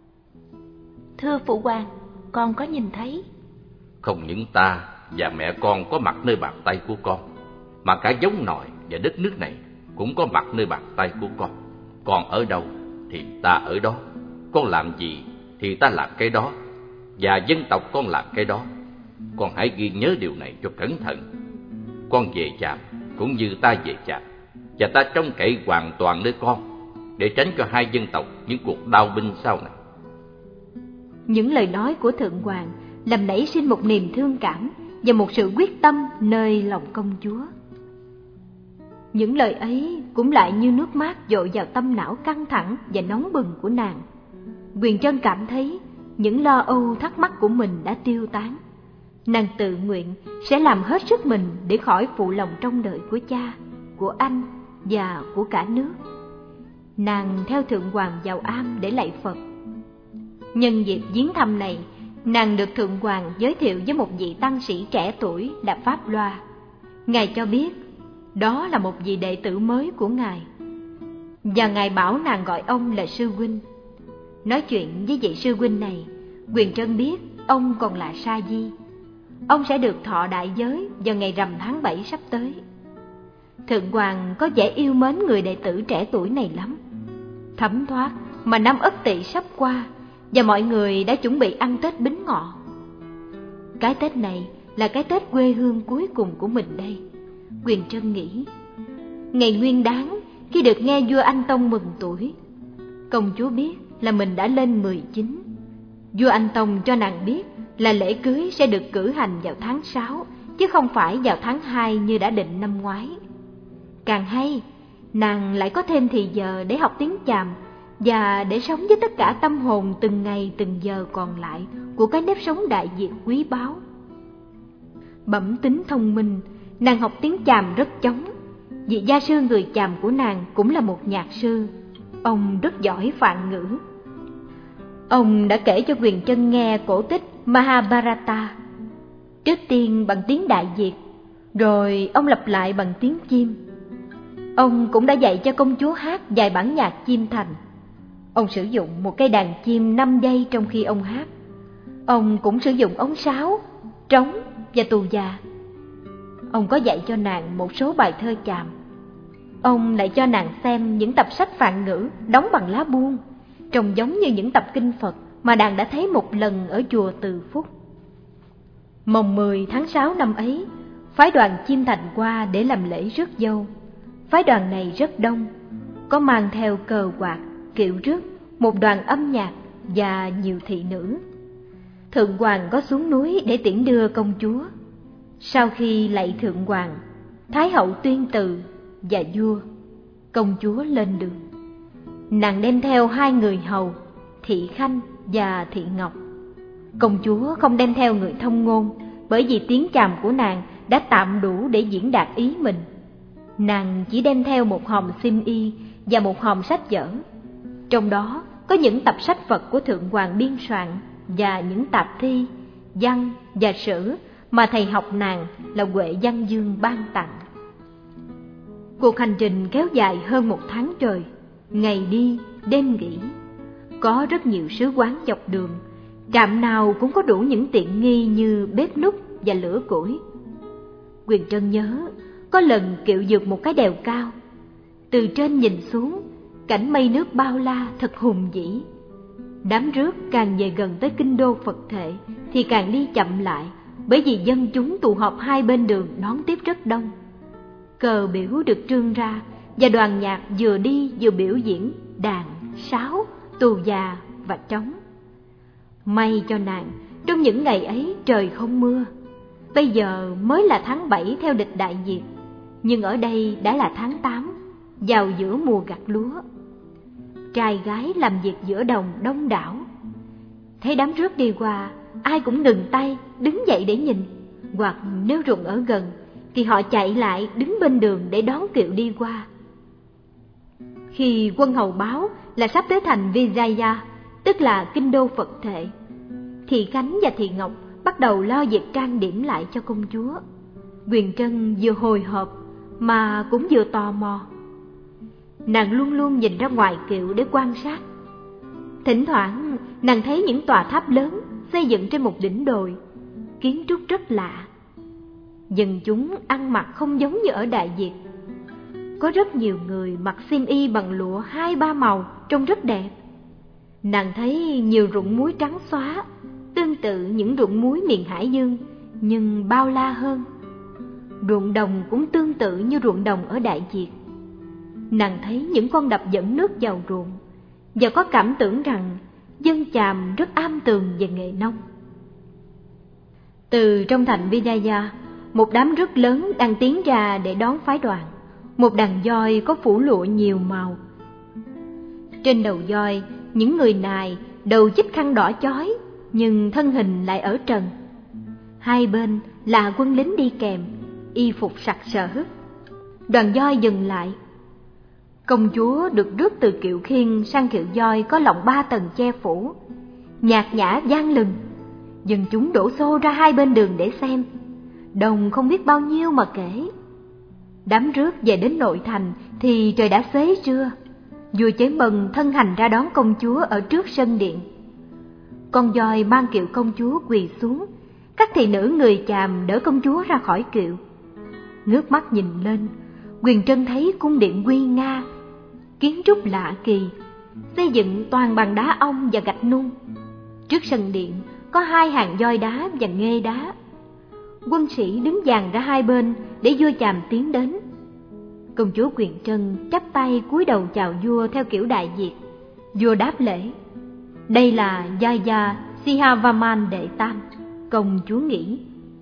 Thưa phụ hoàng, con có nhìn thấy. Không những ta và mẹ con có mặt nơi bàn tay của con, mà cả giống nòi và đất nước này cũng có mặt nơi bàn tay của con. Con ở đâu thì ta ở đó, con làm gì thì ta làm cái đó, và dân tộc con làm cái đó. Con hãy ghi nhớ điều này cho cẩn thận. Con về Chàm cũng như ta về Chàm, và ta trông cậy hoàn toàn nơi con, để tránh cho hai dân tộc những cuộc đao binh sau này. Những lời nói của Thượng Hoàng làm nảy sinh một niềm thương cảm và một sự quyết tâm nơi lòng công chúa. Những lời ấy cũng lại như nước mát dội vào tâm não căng thẳng và nóng bừng của nàng. Quyền Trân cảm thấy những lo âu thắc mắc của mình đã tiêu tán. Nàng tự nguyện sẽ làm hết sức mình để khỏi phụ lòng trông đợi của cha, của anh và của cả nước. Nàng theo Thượng Hoàng vào am để lạy Phật. Nhân dịp viếng thăm này, nàng được Thượng Hoàng giới thiệu với một vị tăng sĩ trẻ tuổi là Pháp Loa. Ngài cho biết đó là một vị đệ tử mới của Ngài, và Ngài bảo nàng gọi ông là sư huynh. Nói chuyện với vị sư huynh này, Quyền Trân biết ông còn là Sa Di. Ông sẽ được thọ đại giới vào ngày rằm tháng 7 sắp tới. Thượng Hoàng có vẻ yêu mến người đệ tử trẻ tuổi này lắm. Thấm thoát mà năm Ất Tỵ sắp qua, và mọi người đã chuẩn bị ăn Tết Bính Ngọ. Cái Tết này là cái Tết quê hương cuối cùng của mình đây, Quyền Trân nghĩ. Ngày Nguyên Đán, khi được nghe vua Anh Tông mừng tuổi, công chúa biết là mình đã lên 19. Vua Anh Tông cho nàng biết là lễ cưới sẽ được cử hành vào tháng 6, chứ không phải vào tháng 2 như đã định năm ngoái. Càng hay, nàng lại có thêm thì giờ để học tiếng Chàm và để sống với tất cả tâm hồn từng ngày từng giờ còn lại của cái nếp sống Đại Việt quý báu. Bẩm tính thông minh, nàng học tiếng Chàm rất chóng. Vị gia sư người Chàm của nàng cũng là một nhạc sư. Ông rất giỏi Phạn ngữ. Ông đã kể cho Quyền Trân nghe cổ tích Mahabharata, trước tiên bằng tiếng Đại Việt, rồi ông lặp lại bằng tiếng chim. Ông cũng đã dạy cho công chúa hát vài bản nhạc chim thành. Ông sử dụng một cây đàn chim 5 dây trong khi ông hát. Ông cũng sử dụng ống sáo, trống và tù già. Ông có dạy cho nàng một số bài thơ Chàm. Ông lại cho nàng xem những tập sách Phạn ngữ đóng bằng lá buông, trông giống như những tập kinh Phật mà nàng đã thấy một lần ở chùa Từ Phúc. Mồng 10 tháng 6 năm ấy, phái đoàn chim thành qua để làm lễ rước dâu. Phái đoàn này rất đông, có mang theo cờ quạt, kiệu rước, một đoàn âm nhạc và nhiều thị nữ. Thượng Hoàng có xuống núi để tiễn đưa công chúa. Sau khi lạy Thượng Hoàng, Thái hậu tuyên từ và vua, công chúa lên đường. Nàng đem theo 2 người hầu, Thị Khanh và Thị Ngọc. Công chúa không đem theo người thông ngôn, bởi vì tiếng Chàm của nàng đã tạm đủ để diễn đạt ý mình. Nàng chỉ đem theo một hòm xiêm y và một hòm sách vở. Trong đó có những tập sách Phật của Thượng Hoàng biên soạn và những tạp thi, văn và sử mà thầy học nàng là Huệ Văn Dương ban tặng. Cuộc hành trình kéo dài hơn 1 tháng trời. ngày đi, đêm nghỉ. Có rất nhiều sứ quán dọc đường, trạm nào cũng có đủ những tiện nghi như bếp núc và lửa củi. Quyền Trân nhớ, có lần Kiệu vượt một cái đèo cao. Từ trên nhìn xuống, cảnh mây nước bao la thật hùng vĩ. Đám rước càng về gần tới kinh đô Phật Thệ thì càng đi chậm lại, bởi vì dân chúng tụ họp hai bên đường đón tiếp rất đông. Cờ biểu được trương ra và đoàn nhạc vừa đi vừa biểu diễn đàn, sáo, tù già và trống. May cho nàng, trong những ngày ấy trời không mưa. Bây giờ mới là tháng 7 theo lịch Đại Việt, nhưng ở đây đã là tháng 8, vào giữa mùa gặt lúa. Trai gái làm việc giữa đồng đông đảo. Thấy đám rước đi qua, ai cũng ngừng tay, đứng dậy để nhìn, hoặc nếu ruộng ở gần thì họ chạy lại đứng bên đường để đón Kiệu đi qua. Khi quân hầu báo là sắp tới thành Vijaya, tức là kinh đô Phật Thệ, thì Khánh và Thị Ngọc bắt đầu lo việc trang điểm lại cho công chúa. Quyền Trân vừa hồi hộp mà cũng vừa tò mò. Nàng luôn luôn nhìn ra ngoài kiệu để quan sát. Thỉnh thoảng nàng thấy những tòa tháp lớn xây dựng trên một đỉnh đồi, kiến trúc rất lạ. Dân chúng ăn mặc không giống như ở Đại Việt. Có rất nhiều người mặc xiêm y bằng lụa 2-3 màu trông rất đẹp. Nàng thấy nhiều ruộng muối trắng xóa, tương tự những ruộng muối miền Hải Dương, nhưng bao la hơn. Ruộng đồng cũng tương tự như ruộng đồng ở Đại Việt. Nàng thấy những con đập dẫn nước vào ruộng, và có cảm tưởng rằng dân Chàm rất am tường về nghề nông. Từ trong thành Vijaya, một đám rước lớn đang tiến ra để đón phái đoàn. Một đàn voi có phủ lụa nhiều màu. Trên đầu voi, những người nài đầu chích khăn đỏ chói, nhưng thân hình lại ở trần. Hai bên là quân lính đi kèm, y phục sặc sỡ. Đoàn voi dừng lại. Công chúa được rước từ kiệu khiên sang kiệu voi có lọng 3 tầng che phủ. Nhạc nhã vang lừng, dân chúng đổ xô ra hai bên đường để xem. Đồng không biết bao nhiêu mà kể. Đám rước về đến nội thành thì trời đã xế trưa. Vua Chế Mần thân hành ra đón công chúa ở trước sân điện. Con voi mang kiệu công chúa quỳ xuống. Các thị nữ người Chàm đỡ công chúa ra khỏi kiệu. Ngước mắt nhìn lên, Quyền Trân thấy cung điện nguy nga, kiến trúc lạ kỳ, xây dựng toàn bằng đá ong và gạch nung. Trước sân điện có 2 hàng voi đá và nghê đá. Quân sĩ đứng dàn ra hai bên để vua Chàm tiến đến. Công chúa Quyền Trân chắp tay cúi đầu chào vua theo kiểu Đại Việt. Vua đáp lễ. Đây là Yaya Sihavarman đệ tam, công chúa nghĩ.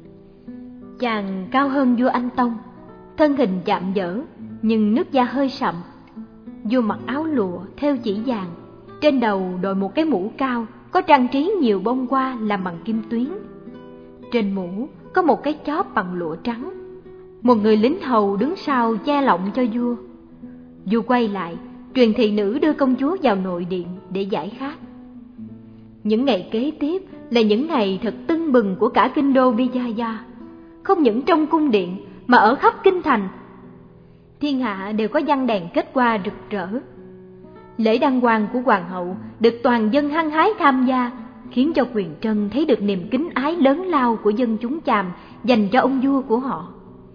Chàng cao hơn vua Anh Tông, thân hình chạm dở, nhưng nước da hơi sậm. Vua mặc áo lụa thêu chỉ vàng, trên đầu đội một cái mũ cao có trang trí nhiều bông hoa làm bằng kim tuyến. Trên mũ có một cái chóp bằng lụa trắng. Một người lính hầu đứng sau che lọng cho vua. Vua quay lại, truyền thị nữ đưa công chúa vào nội điện để giải khát. Những ngày kế tiếp là những ngày thật tưng bừng của cả kinh đô Vijaya, không những trong cung điện mà ở khắp kinh thành. Thiên hạ đều có giăng đèn kết hoa rực rỡ. Lễ đăng quang của hoàng hậu được toàn dân hăng hái tham gia, khiến cho Quyền Trân thấy được niềm kính ái lớn lao của dân chúng Chàm dành cho ông vua của họ.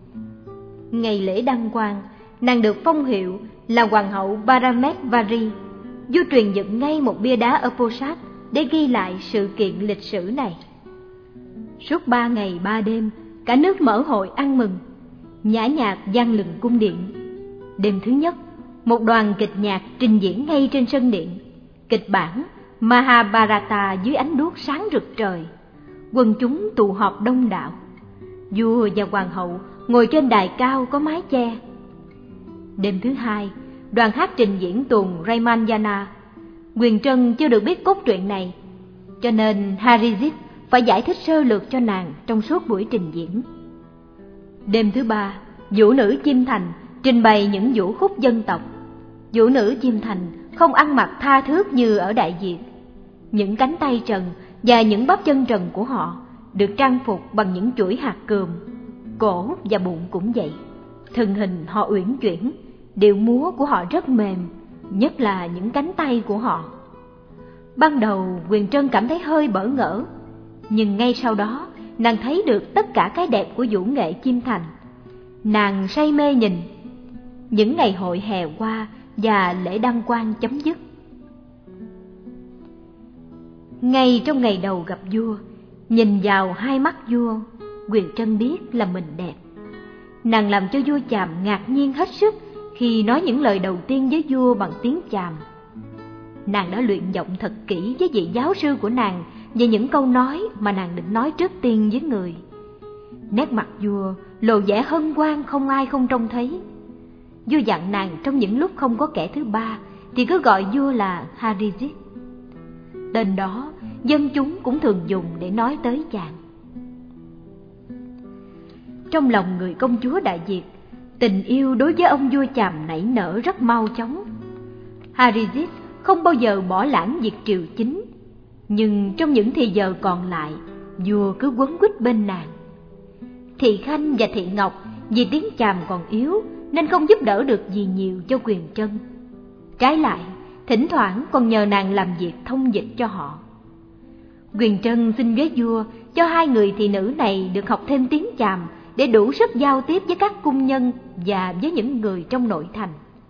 Ngày lễ đăng quang, nàng được phong hiệu là hoàng hậu Paramesvari. Vua truyền dựng ngay một bia đá ở Posad để ghi lại sự kiện lịch sử này. Suốt 3 ngày 3 đêm, cả nước mở hội ăn mừng, nhã nhạc vang lừng cung điện. Đêm thứ nhất, một đoàn kịch nhạc trình diễn ngay trên sân điện. Kịch bản Mahabharata dưới ánh đuốc sáng rực trời. Quần chúng tụ họp đông đảo. Vua và hoàng hậu ngồi trên đài cao có mái che. Đêm thứ hai, đoàn hát trình diễn tuồng Ramayana. Quyền Trân chưa được biết cốt truyện này, cho nên Harijit phải giải thích sơ lược cho nàng trong suốt buổi trình diễn. Đêm thứ ba, vũ nữ Chiêm Thành trình bày những vũ khúc dân tộc. Vũ nữ Chiêm Thành không ăn mặc tha thướt như ở Đại Việt. Những cánh tay trần và những bắp chân trần của họ được trang phục bằng những chuỗi hạt cườm. Cổ và bụng cũng vậy. Thân hình họ uyển chuyển, điệu múa của họ rất mềm, nhất là những cánh tay của họ. Ban đầu Quyền Trân cảm thấy hơi bỡ ngỡ, nhưng ngay sau đó nàng thấy được tất cả cái đẹp của vũ nghệ chim thành. Nàng say mê nhìn. Những ngày hội hè qua và lễ đăng quang chấm dứt. Ngay trong ngày đầu gặp vua, nhìn vào hai mắt vua, Quyền Trân biết là mình đẹp. Nàng làm cho vua Chàm ngạc nhiên hết sức khi nói những lời đầu tiên với vua bằng tiếng Chàm. Nàng đã luyện giọng thật kỹ với vị giáo sư của nàng về những câu nói mà nàng định nói trước tiên với người. Nét mặt vua lộ vẻ hân hoan không ai không trông thấy. Vua dặn nàng trong những lúc không có kẻ thứ ba thì cứ gọi vua là Harizit. Tên đó dân chúng cũng thường dùng để nói tới chàng. Trong lòng người công chúa Đại Việt, tình yêu đối với ông vua Chàm nảy nở rất mau chóng. Harizit không bao giờ bỏ lãng việc triều chính, nhưng trong những thì giờ còn lại, vua cứ quấn quýt bên nàng. Thị Khanh và Thị Ngọc vì tiếng Chàm còn yếu nên không giúp đỡ được gì nhiều cho Quyền Trân. Trái lại, thỉnh thoảng còn nhờ nàng làm việc thông dịch cho họ. Quyền Trân xin với vua cho hai người thị nữ này được học thêm tiếng Chàm để đủ sức giao tiếp với các cung nhân và với những người trong nội thành.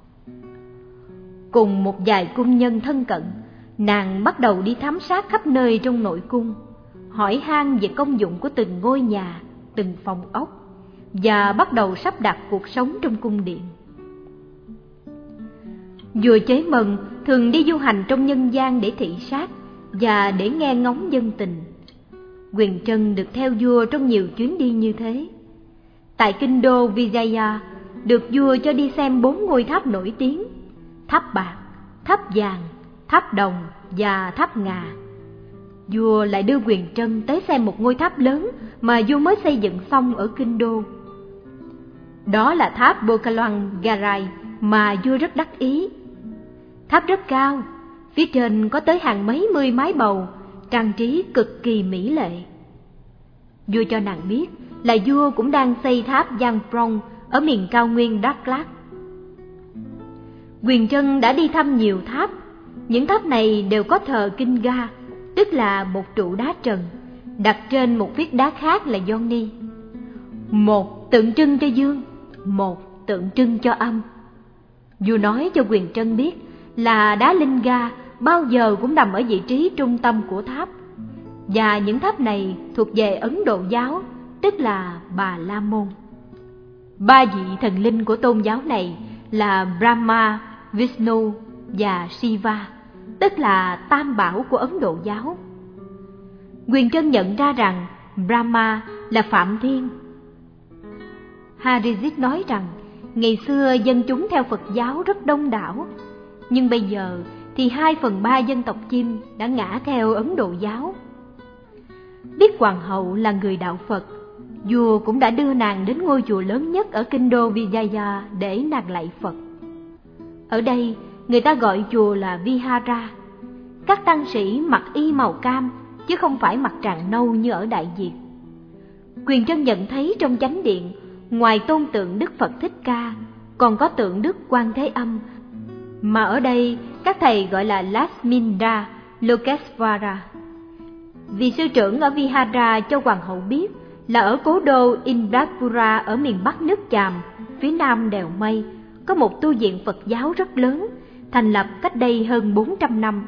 Cùng một vài cung nhân thân cận, nàng bắt đầu đi thám sát khắp nơi trong nội cung, hỏi han về công dụng của từng ngôi nhà, từng phòng ốc, và bắt đầu sắp đặt cuộc sống trong cung điện. Vua Chế Mần thường đi du hành trong nhân gian để thị sát và để nghe ngóng dân tình. Quyền Trân được theo vua trong nhiều chuyến đi như thế. Tại kinh đô Vijaya, được vua cho đi xem 4 ngôi tháp nổi tiếng: tháp bạc, tháp vàng, tháp đồng và tháp ngà. Vua lại đưa Quyền Trân tới xem một ngôi tháp lớn mà vua mới xây dựng xong ở kinh đô. Đó là tháp Bokaloang Garai mà vua rất đắc ý. Tháp rất cao, phía trên có tới hàng mấy mươi mái bầu, trang trí cực kỳ mỹ lệ. Vua cho nàng biết là vua cũng đang xây tháp Giang Prong ở miền cao nguyên Đắk Lắk. Quyền Trân đã đi thăm nhiều tháp. Những tháp này đều có thờ Kinh Ga, tức là một trụ đá trần đặt trên một phiết đá khác là Yoni. Một tượng trưng cho dương, một tượng trưng cho âm. Vua nói cho Quyền Trân biết là đá Linh Ga bao giờ cũng nằm ở vị trí trung tâm của tháp, và những tháp này thuộc về Ấn Độ giáo, tức là Bà La Môn. 3 vị thần linh của tôn giáo này là Brahma, Vishnu và Shiva, tức là tam bảo của Ấn Độ giáo. Quyền Trân nhận ra rằng Brahma là Phạm Thiên. Harizit nói rằng ngày xưa dân chúng theo Phật giáo rất đông đảo, nhưng bây giờ thì 2/3 dân tộc chim đã ngã theo Ấn Độ giáo. Biết hoàng hậu là người đạo Phật, vua cũng đã đưa nàng đến ngôi chùa lớn nhất ở kinh đô Vijaya để nàng lạy Phật. Ở đây người ta gọi chùa là Vihara. Các tăng sĩ mặc y màu cam chứ không phải mặc tràng nâu như ở Đại Việt. Quyền Trân nhận thấy trong chánh điện, ngoài tôn tượng Đức Phật Thích Ca, còn có tượng Đức Quan Thế Âm, mà ở đây các thầy gọi là Lasmindra Lokesvara. Vị sư trưởng ở Vihara cho hoàng hậu biết là ở cố đô Indapura ở miền bắc nước Chàm, phía nam đèo Mây, có một tu viện Phật giáo rất lớn, thành lập cách đây hơn 400 năm.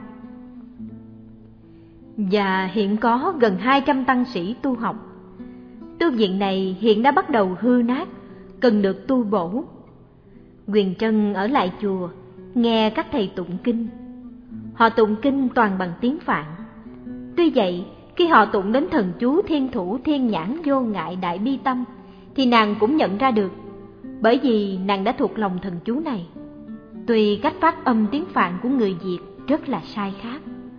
Và hiện có gần 200 tăng sĩ tu học. Tu viện này hiện đã bắt đầu hư nát, cần được tu bổ. Quyền Trân ở lại chùa, nghe các thầy tụng kinh. Họ tụng kinh toàn bằng tiếng Phạn. Tuy vậy, khi họ tụng đến thần chú Thiên Thủ Thiên Nhãn Vô Ngại Đại Bi Tâm, thì nàng cũng nhận ra được, bởi vì nàng đã thuộc lòng thần chú này. Tuy cách phát âm tiếng Phạn của người Việt rất là sai khác.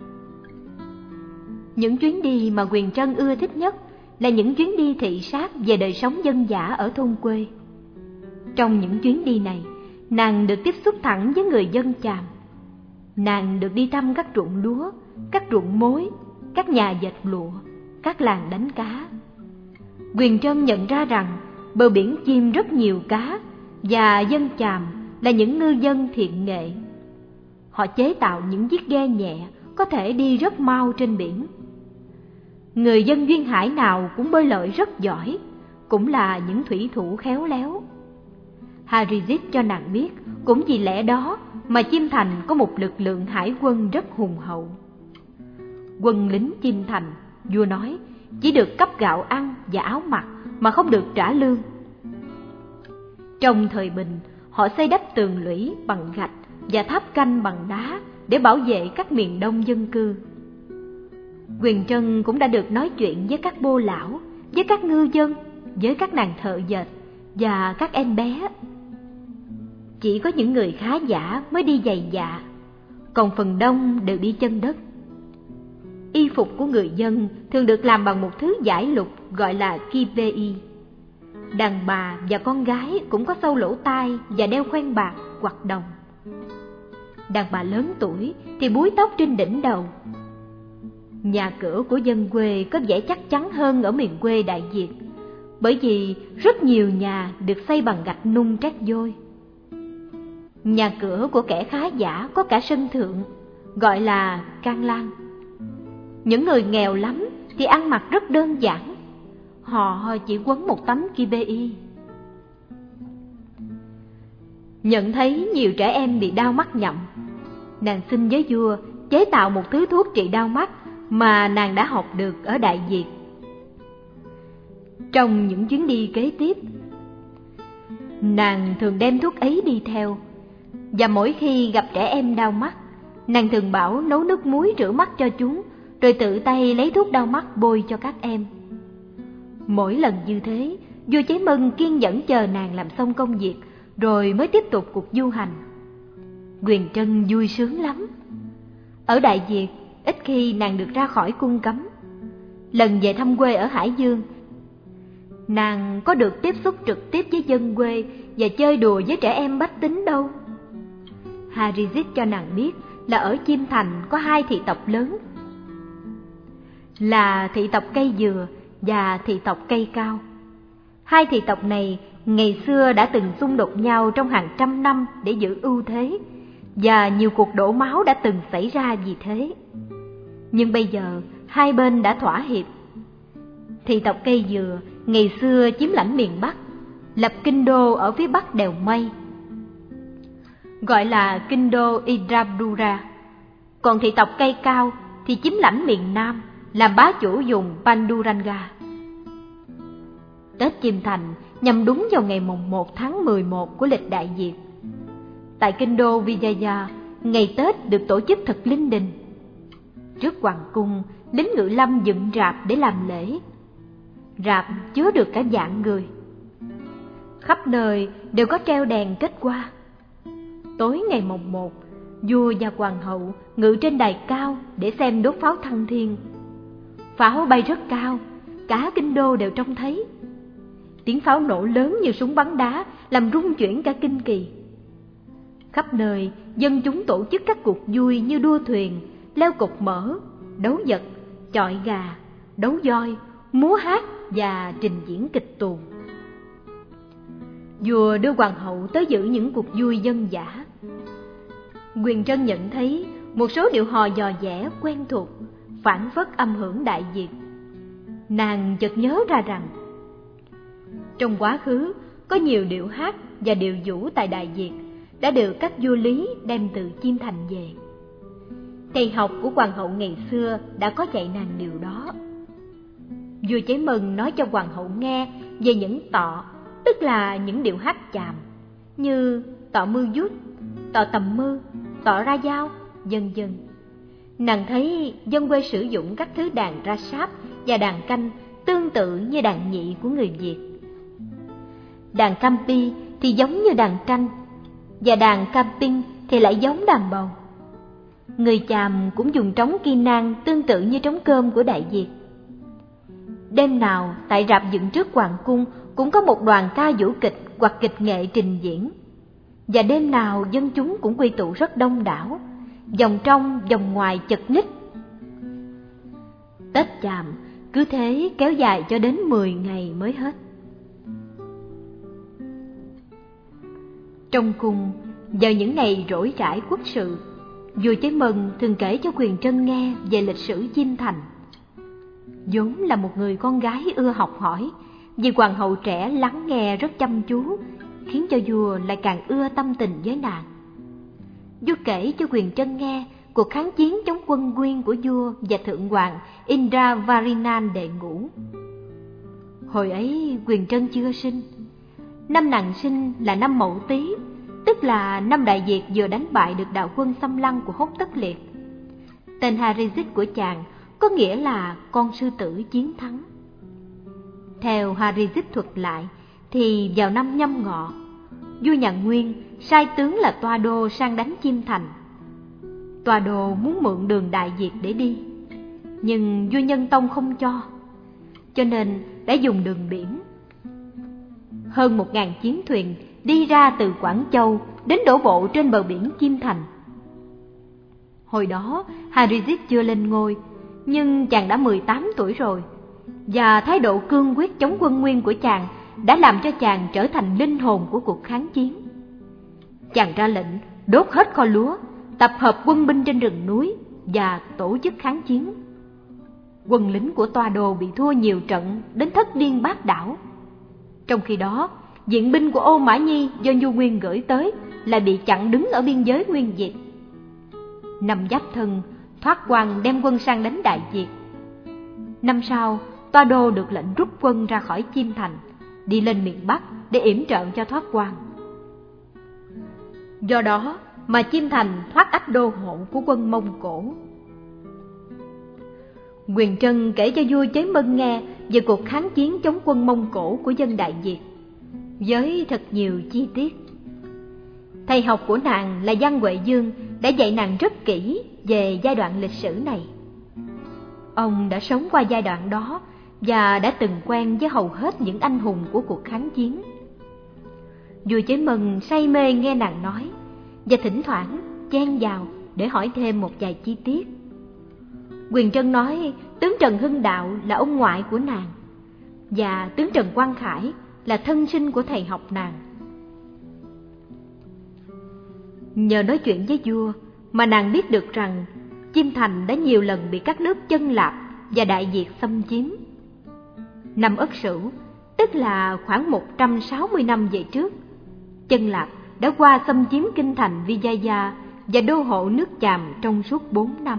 Những chuyến đi mà Quyền Trân ưa thích nhất là những chuyến đi thị sát về đời sống dân dã ở thôn quê. Trong những chuyến đi này, nàng được tiếp xúc thẳng với người dân Chàm. Nàng được đi thăm các ruộng lúa, các ruộng muối, các nhà dệt lụa, các làng đánh cá. Quyền Trân nhận ra rằng bờ biển chim rất nhiều cá, và dân Chàm là những ngư dân thiện nghệ. họ chế tạo những chiếc ghe nhẹ có thể đi rất mau trên biển. Người dân duyên hải nào cũng bơi lội rất giỏi, cũng là những thủy thủ khéo léo. Harizid cho nàng biết, cũng vì lẽ đó mà Chiêm Thành có một lực lượng hải quân rất hùng hậu. Quân lính Chiêm Thành, vua nói, chỉ được cấp gạo ăn và áo mặc mà không được trả lương. Trong thời bình, họ xây đắp tường lũy bằng gạch và tháp canh bằng đá để bảo vệ các miền đông dân cư. Quyền Trân cũng đã được nói chuyện với các bô lão, với các ngư dân, với các nàng thợ dệt và các em bé. Chỉ có những người khá giả mới đi giày dạ, còn phần đông đều đi chân đất. Y phục của người dân thường được làm bằng một thứ vải lục gọi là kipei. Đàn bà và con gái cũng có sâu lỗ tai và đeo khoen bạc hoặc đồng. Đàn bà lớn tuổi thì búi tóc trên đỉnh đầu. Nhà cửa của dân quê có vẻ chắc chắn hơn ở miền quê Đại Việt, bởi vì rất nhiều nhà được xây bằng gạch nung trét vôi. Nhà cửa của kẻ khá giả có cả sân thượng, gọi là can lan. Những người nghèo lắm thì ăn mặc rất đơn giản, họ chỉ quấn một tấm kipei. Nhận thấy nhiều trẻ em bị đau mắt nhậm, nàng xin với vua chế tạo một thứ thuốc trị đau mắt mà nàng đã học được ở Đại Việt. Trong những chuyến đi kế tiếp, nàng thường đem thuốc ấy đi theo, và mỗi khi gặp trẻ em đau mắt, nàng thường bảo nấu nước muối rửa mắt cho chúng, rồi tự tay lấy thuốc đau mắt bôi cho các em. Mỗi lần như thế, vua Cháy Mân kiên nhẫn chờ nàng làm xong công việc, rồi mới tiếp tục cuộc du hành. Quyền Trân vui sướng lắm. Ở Đại Việt, ít khi nàng được ra khỏi cung cấm. Lần về thăm quê ở Hải Dương, nàng có được tiếp xúc trực tiếp với dân quê và chơi đùa với trẻ em bách tính đâu. Harizid cho nàng biết là ở Chiêm Thành có hai thị tộc lớn, là thị tộc cây dừa và thị tộc cây cao. Hai thị tộc này ngày xưa đã từng xung đột nhau trong hàng trăm năm để giữ ưu thế, và nhiều cuộc đổ máu đã từng xảy ra vì thế. Nhưng bây giờ hai bên đã thỏa hiệp. Thị tộc cây dừa ngày xưa chiếm lãnh miền Bắc, lập kinh đô ở phía bắc đèo Mây, gọi là kinh đô Indrapura. Còn thị tộc cây cao thì chiếm lãnh miền Nam, làm bá chủ vùng Panduranga. Tết Chiêm Thành nhằm đúng vào ngày mùng 1 tháng 11 của lịch Đại Việt. Tại kinh đô Vijaya, ngày Tết được tổ chức thật linh đình. Trước hoàng cung, lính ngự lâm dựng rạp để làm lễ. Rạp chứa được cả vạn người. Khắp nơi đều có treo đèn kết hoa. Tối ngày mùng 1, vua và hoàng hậu ngự trên đài cao để xem đốt pháo thăng thiên. Pháo bay rất cao, cả kinh đô đều trông thấy. Tiếng pháo nổ lớn như súng bắn đá, làm rung chuyển cả kinh kỳ. Khắp nơi, dân chúng tổ chức các cuộc vui như đua thuyền, leo cột mỡ, đấu vật, chọi gà, đấu voi, múa hát và trình diễn kịch tuồng. Vua đưa hoàng hậu tới dự những cuộc vui dân dã. Quyền Trân nhận thấy một số điệu hò dò dẻ quen thuộc, phảng phất âm hưởng Đại Việt. Nàng chợt nhớ ra rằng trong quá khứ có nhiều điệu hát và điệu vũ tại Đại Việt đã được các vua Lý đem từ Chiêm Thành về. Thầy học của hoàng hậu ngày xưa đã có dạy nàng điều đó. Vua Cháy Mân nói cho hoàng hậu nghe về những tọ, tức là những điệu hát chàm, như tọ mư dút, tọ tầm mư, tọ ra dao, vân vân. Nàng thấy dân quê sử dụng các thứ đàn ra sáp và đàn canh tương tự như đàn nhị của người Việt. Đàn campi thì giống như đàn tranh, và đàn camping thì lại giống đàn bầu. Người Chàm cũng dùng trống ki nang tương tự như trống cơm của Đại Việt. Đêm nào tại rạp dựng trước hoàng cung cũng có một đoàn ca vũ kịch hoặc kịch nghệ trình diễn. Và đêm nào dân chúng cũng quy tụ rất đông đảo, vòng trong vòng ngoài chật ních. Tết Chàm cứ thế kéo dài cho đến 10 ngày mới hết. Trong cung, vào những ngày rỗi rãi quốc sự, Vua Chế Mân thường kể cho Quyền Trân nghe về lịch sử Chiêm Thành. vốn là một người con gái ưa học hỏi, vì hoàng hậu trẻ lắng nghe rất chăm chú, khiến cho vua lại càng ưa tâm tình với nàng. Vua kể cho Quyền Trân nghe cuộc kháng chiến chống quân Nguyên của vua và thượng hoàng Indravarinan đệ ngũ. Hồi ấy Quyền Trân chưa sinh. Năm nàng sinh là năm Mậu Tý, tức là năm Đại Việt vừa đánh bại được đạo quân xâm lăng của Hốt Tất Liệt. Tên Harizit của chàng có nghĩa là con sư tử chiến thắng. Theo Harizit thuật lại thì vào năm Nhâm Ngọ, vua nhà Nguyên sai tướng là Toa Đô sang đánh Chiêm Thành. Toa Đô muốn mượn đường Đại Việt để đi, nhưng vua Nhân Tông không cho nên đã dùng đường biển. Hơn 1000 chiến thuyền đi ra từ Quảng Châu đến đổ bộ trên bờ biển Chiêm Thành. Hồi đó Harizit chưa lên ngôi, nhưng chàng đã 18 tuổi rồi, và thái độ cương quyết chống quân Nguyên của chàng đã làm cho chàng trở thành linh hồn của cuộc kháng chiến. Chàng ra lệnh đốt hết kho lúa, tập hợp quân binh trên rừng núi và tổ chức kháng chiến. Quân lính của Toa Đô bị thua nhiều trận đến thất điên bát đảo. Trong khi đó, viện binh của Ô Mã Nhi do vua Nguyên gửi tới lại bị chặn đứng ở biên giới Nguyên Việt. Năm Giáp Thân, Thoát Quang đem quân sang đánh Đại Việt. Năm sau, Toa Đô được lệnh rút quân ra khỏi Chiêm Thành, đi lên miền Bắc để yểm trợ cho Thoát Quang. Do đó mà Chiêm Thành thoát ách đô hộ của quân Mông Cổ. Quyền Trân kể cho vua Chế Mân nghe về cuộc kháng chiến chống quân Mông Cổ của dân Đại Việt, với thật nhiều chi tiết. Thầy học của nàng là Văn Huệ Dương đã dạy nàng rất kỹ về giai đoạn lịch sử này. Ông đã sống qua giai đoạn đó và đã từng quen với hầu hết những anh hùng của cuộc kháng chiến. Vua Chế Mân say mê nghe nàng nói, và thỉnh thoảng chen vào để hỏi thêm một vài chi tiết. Quyền Trân nói tướng Trần Hưng Đạo là ông ngoại của nàng, và tướng Trần Quang Khải là thân sinh của thầy học nàng. Nhờ nói chuyện với vua mà nàng biết được rằng Chiêm Thành đã nhiều lần bị các nước Chân Lạp và Đại Việt xâm chiếm. Năm Ất Sửu, tức là khoảng 160 năm về trước, Chân Lạp đã qua xâm chiếm kinh thành Vijaya và đô hộ nước Chàm trong suốt 4 năm.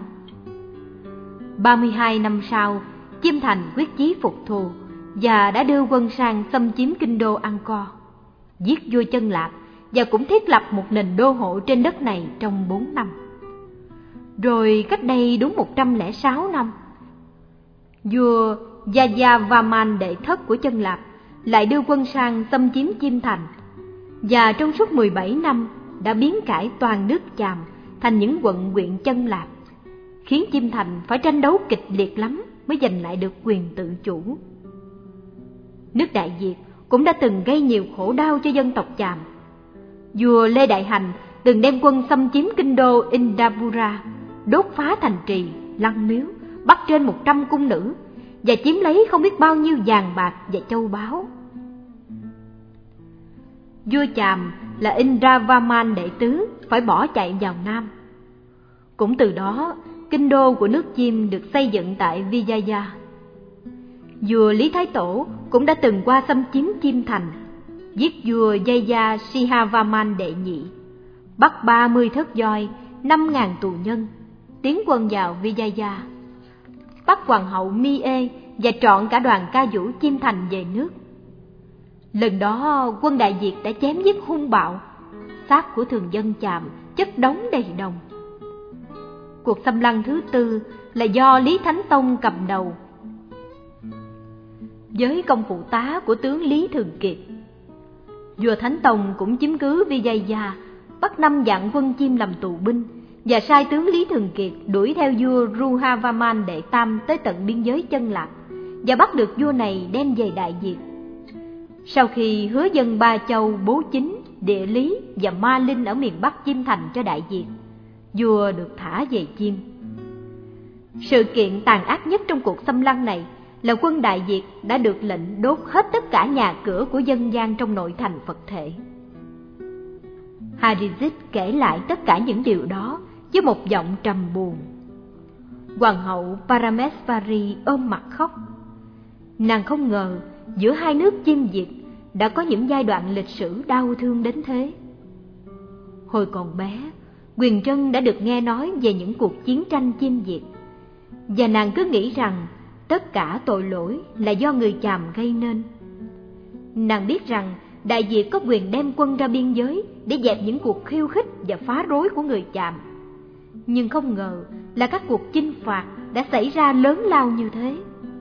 32 năm sau, Chiêm Thành quyết chí phục thù và đã đưa quân sang xâm chiếm kinh đô Angkor, giết vua Chân Lạp và cũng thiết lập một nền đô hộ trên đất này trong 4 năm. Rồi cách đây đúng 106 năm, vua Jayavarman đệ thất của Chân Lạp lại đưa quân sang xâm chiếm Chiêm Thành, và trong suốt 17 năm đã biến cải toàn nước Chàm thành những quận huyện Chân Lạp, khiến Chiêm Thành phải tranh đấu kịch liệt lắm mới giành lại được quyền tự chủ. Nước Đại Việt cũng đã từng gây nhiều khổ đau cho dân tộc Chàm. Vua Lê Đại Hành từng đem quân xâm chiếm kinh đô Indapura, đốt phá thành trì, lăng miếu, bắt trên 100 cung nữ và chiếm lấy không biết bao nhiêu vàng bạc và châu báu. Vua Chàm là Indravarman đệ tứ phải bỏ chạy vào Nam. Cũng từ đó, kinh đô của nước Chiêm được xây dựng tại Vijaya. Vua Lý Thái Tổ cũng đã từng qua xâm chiếm Chiêm Thành, giết vua Jaya Sihavarman đệ nhị, bắt 30 thớt voi, 5.000 tù nhân, tiến quân vào Vijaya, bắt hoàng hậu Mi-ê và trọn cả đoàn ca vũ Chiêm Thành về nước. Lần đó quân Đại Việt đã chém giết hung bạo, xác của thường dân Chàm chất đống đầy đồng. Cuộc xâm lăng thứ tư là do Lý Thánh Tông cầm đầu, với công phụ tá của tướng Lý Thường Kiệt. Vua Thánh Tông cũng chiếm cứ Vijaya, bắt 5 vạn quân Chiêm làm tù binh và sai tướng Lý Thường Kiệt đuổi theo vua Ruhavarman đệ tam tới tận biên giới Chân Lạp và bắt được vua này đem về Đại Việt. Sau khi hứa dâng 3 châu Bố Chính, Địa Lý và Ma Linh ở miền Bắc Chiêm Thành cho Đại Việt, vua được thả về Chiêm. Sự kiện tàn ác nhất trong cuộc xâm lăng này là quân Đại Việt đã được lệnh đốt hết tất cả nhà cửa của dân gian trong nội thành Phật thể. Harizit kể lại tất cả những điều đó với một giọng trầm buồn. Hoàng hậu Paramesvari ôm mặt khóc. Nàng không ngờ giữa hai nước Chiêm Việt đã có những giai đoạn lịch sử đau thương đến thế. Hồi còn bé, Quyền Trân đã được nghe nói về những cuộc chiến tranh Chiêm Việt, và nàng cứ nghĩ rằng tất cả tội lỗi là do người Chàm gây nên. Nàng biết rằng Đại Việt có quyền đem quân ra biên giới để dẹp những cuộc khiêu khích và phá rối của người Chàm, nhưng không ngờ là các cuộc chinh phạt đã xảy ra lớn lao như thế.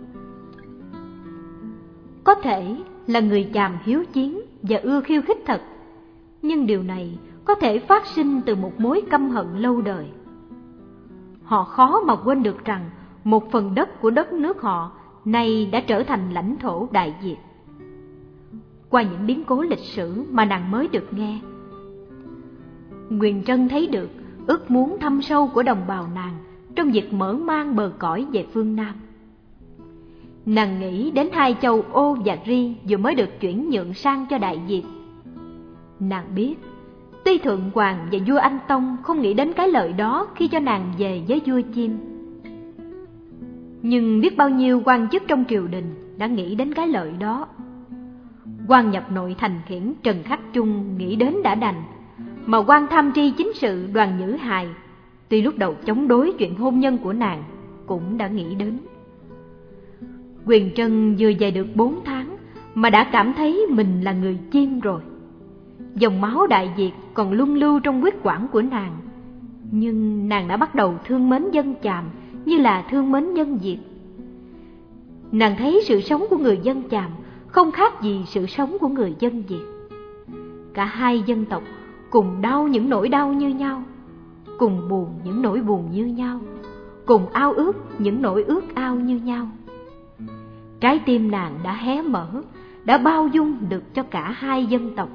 Có thể là người Chàm hiếu chiến và ưa khiêu khích thật, nhưng điều này có thể phát sinh từ một mối căm hận lâu đời. Họ khó mà quên được rằng một phần đất của đất nước họ nay đã trở thành lãnh thổ Đại Việt. Qua những biến cố lịch sử mà nàng mới được nghe, Quyền Trân thấy được ước muốn thâm sâu của đồng bào nàng trong việc mở mang bờ cõi về phương Nam. Nàng nghĩ đến hai châu Ô và Ri vừa mới được chuyển nhượng sang cho Đại Việt. Nàng biết tuy Thượng Hoàng và vua Anh Tông không nghĩ đến cái lợi đó khi cho nàng về với vua Chiêm, nhưng biết bao nhiêu quan chức trong triều đình đã nghĩ đến cái lợi đó. Quan nhập nội thành khiển Trần Khắc Trung nghĩ đến đã đành, mà quan tham tri chính sự Đoàn Nhữ Hài tuy lúc đầu chống đối chuyện hôn nhân của nàng cũng đã nghĩ đến. Quyền Trân vừa về được 4 tháng mà đã cảm thấy mình là người Chiêm rồi. Dòng máu Đại Việt còn luân lưu trong huyết quản của nàng, nhưng nàng đã bắt đầu thương mến dân Chàm như là thương mến nhân Việt. Nàng thấy sự sống của người dân Chàm không khác gì sự sống của người dân Việt. Cả hai dân tộc cùng đau những nỗi đau như nhau, cùng buồn những nỗi buồn như nhau, cùng ao ước những nỗi ước ao như nhau. Trái tim nàng đã hé mở, đã bao dung được cho cả hai dân tộc.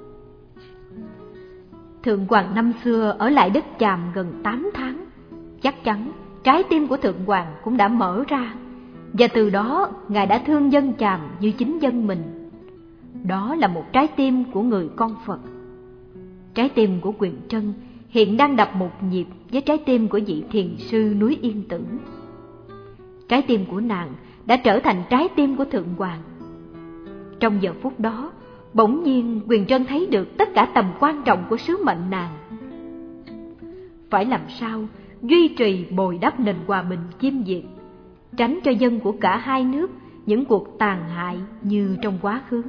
Thượng Hoàng năm xưa ở lại đất Chàm gần 8 tháng, chắc chắn trái tim của Thượng Hoàng cũng đã mở ra, và từ đó Ngài đã thương dân Chàm như chính dân mình. Đó là một trái tim của người con Phật. Trái tim của Quyền Trân hiện đang đập một nhịp với trái tim của vị thiền sư núi Yên Tử. Trái tim của nàng đã trở thành trái tim của Thượng Hoàng. Trong giờ phút đó, bỗng nhiên Quyền Trân thấy được tất cả tầm quan trọng của sứ mệnh nàng. Phải làm sao duy trì bồi đắp nền hòa bình Chiêm Việt, tránh cho dân của cả hai nước những cuộc tàn hại như trong quá khứ.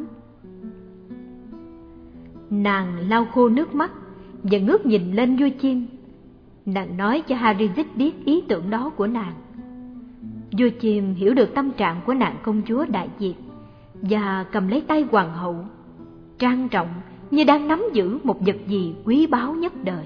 Nàng lau khô nước mắt và ngước nhìn lên vua Chiêm. Nàng nói cho Harizit biết ý tưởng đó của nàng. Vua Chiêm hiểu được tâm trạng của nàng công chúa Đại Việt và cầm lấy tay hoàng hậu, trang trọng như đang nắm giữ một vật gì quý báu nhất đời.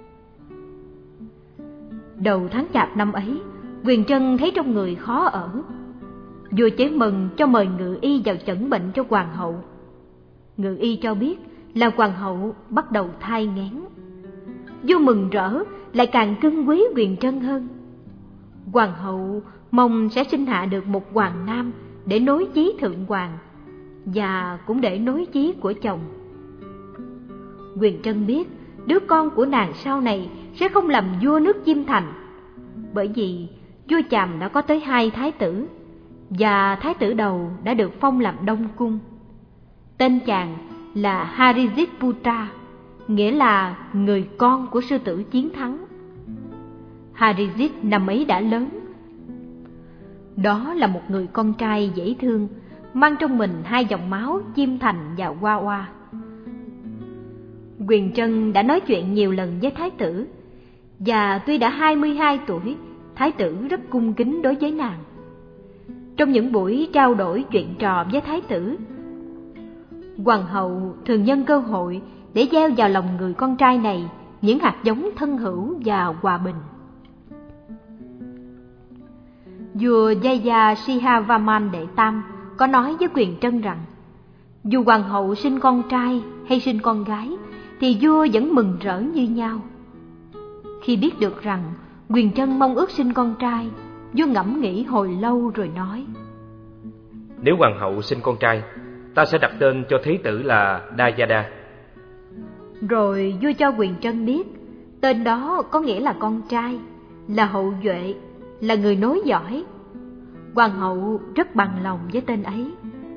Đầu tháng Chạp năm ấy, Quyền Trân thấy trong người khó ở. Vua Chế Mừng cho mời ngự y vào chẩn bệnh cho hoàng hậu. Ngự y cho biết là hoàng hậu bắt đầu thai nghén. Vua mừng rỡ, lại càng cưng quý Quyền Trân hơn. Hoàng hậu mong sẽ sinh hạ được một hoàng nam để nối chí Thượng Hoàng, và cũng để nối chí của chồng. Quyền Trân biết đứa con của nàng sau này sẽ không làm vua nước Chiêm Thành, bởi vì vua Chàm đã có tới 2 thái tử, và thái tử đầu đã được phong làm Đông Cung. Tên chàng là Harizit Putra, nghĩa là người con của sư tử chiến thắng. Harizit năm ấy đã lớn. Đó là một người con trai dễ thương, mang trong mình 2 dòng máu Chiêm Thành và Hoa Hoa. Quyền Trân đã nói chuyện nhiều lần với thái tử, và tuy đã 22 tuổi, thái tử rất cung kính đối với nàng. Trong những buổi trao đổi chuyện trò với thái tử, hoàng hậu thường nhân cơ hội để gieo vào lòng người con trai này những hạt giống thân hữu và hòa bình. Vua Jayashravaman đệ tam có nói với Quyền Trân rằng dù hoàng hậu sinh con trai hay sinh con gái thì vua vẫn mừng rỡ như nhau. Khi biết được rằng Quyền Trân mong ước sinh con trai, vua ngẫm nghĩ hồi lâu rồi nói: Nếu hoàng hậu sinh con trai, ta sẽ đặt tên cho thế tử là Dayada. Rồi vua cho Quyền Trân biết Tên đó có nghĩa là con trai, là hậu duệ, là người nối dõi. Hoàng hậu rất bằng lòng với tên ấy.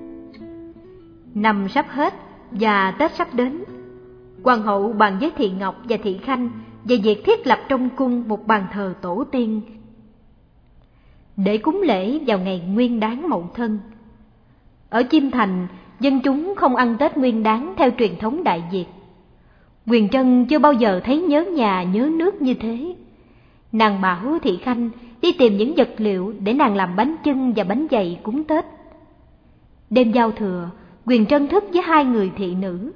Năm sắp hết và Tết sắp đến, hoàng hậu bàn với Thị Ngọc và Thị Khanh về việc thiết lập trong cung một bàn thờ tổ tiên để cúng lễ vào ngày Nguyên Đán Mậu Thân. Ở Chiêm Thành, dân chúng không ăn Tết Nguyên Đán theo truyền thống Đại Việt. Huyền Trân chưa bao giờ thấy nhớ nhà nhớ nước như thế. Nàng bảo Thị Khanh đi tìm những vật liệu để nàng làm bánh chưng và bánh dày cúng Tết. Đêm giao thừa, Huyền Trân thức với 2 người thị nữ.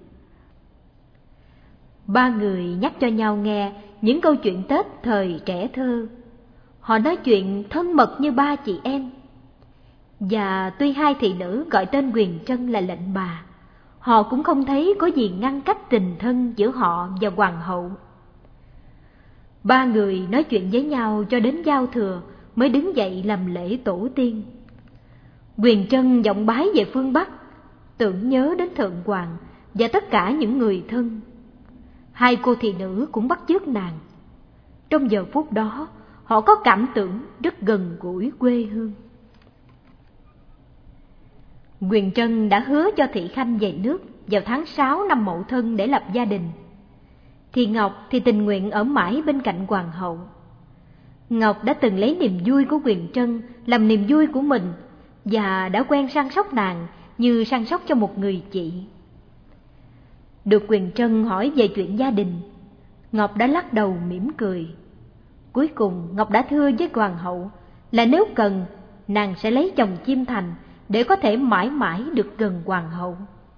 3 người nhắc cho nhau nghe những câu chuyện Tết thời trẻ thơ. Họ nói chuyện thân mật như 3 chị em. Và tuy 2 thị nữ gọi tên Huyền Trân là lệnh bà, họ cũng không thấy có gì ngăn cách tình thân giữa họ và hoàng hậu. 3 người nói chuyện với nhau cho đến giao thừa mới đứng dậy làm lễ tổ tiên. Huyền Trân vọng bái về phương Bắc, tưởng nhớ đến Thượng Hoàng và tất cả những người thân. 2 cô thị nữ cũng bắt chước nàng. Trong giờ phút đó, họ có cảm tưởng rất gần gũi quê hương. Huyền Trân đã hứa cho Thị Khanh về nước vào tháng 6 năm Mậu Thân để lập gia đình. Thị Ngọc thì tình nguyện ở mãi bên cạnh hoàng hậu. Ngọc đã từng lấy niềm vui của Huyền Trân làm niềm vui của mình và đã quen săn sóc nàng như săn sóc cho một người chị. Được Huyền Trân hỏi về chuyện gia đình, Ngọc đã lắc đầu mỉm cười. Cuối cùng Ngọc đã thưa với hoàng hậu là nếu cần, nàng sẽ lấy chồng Chiêm Thành để có thể mãi mãi được gần hoàng hậu.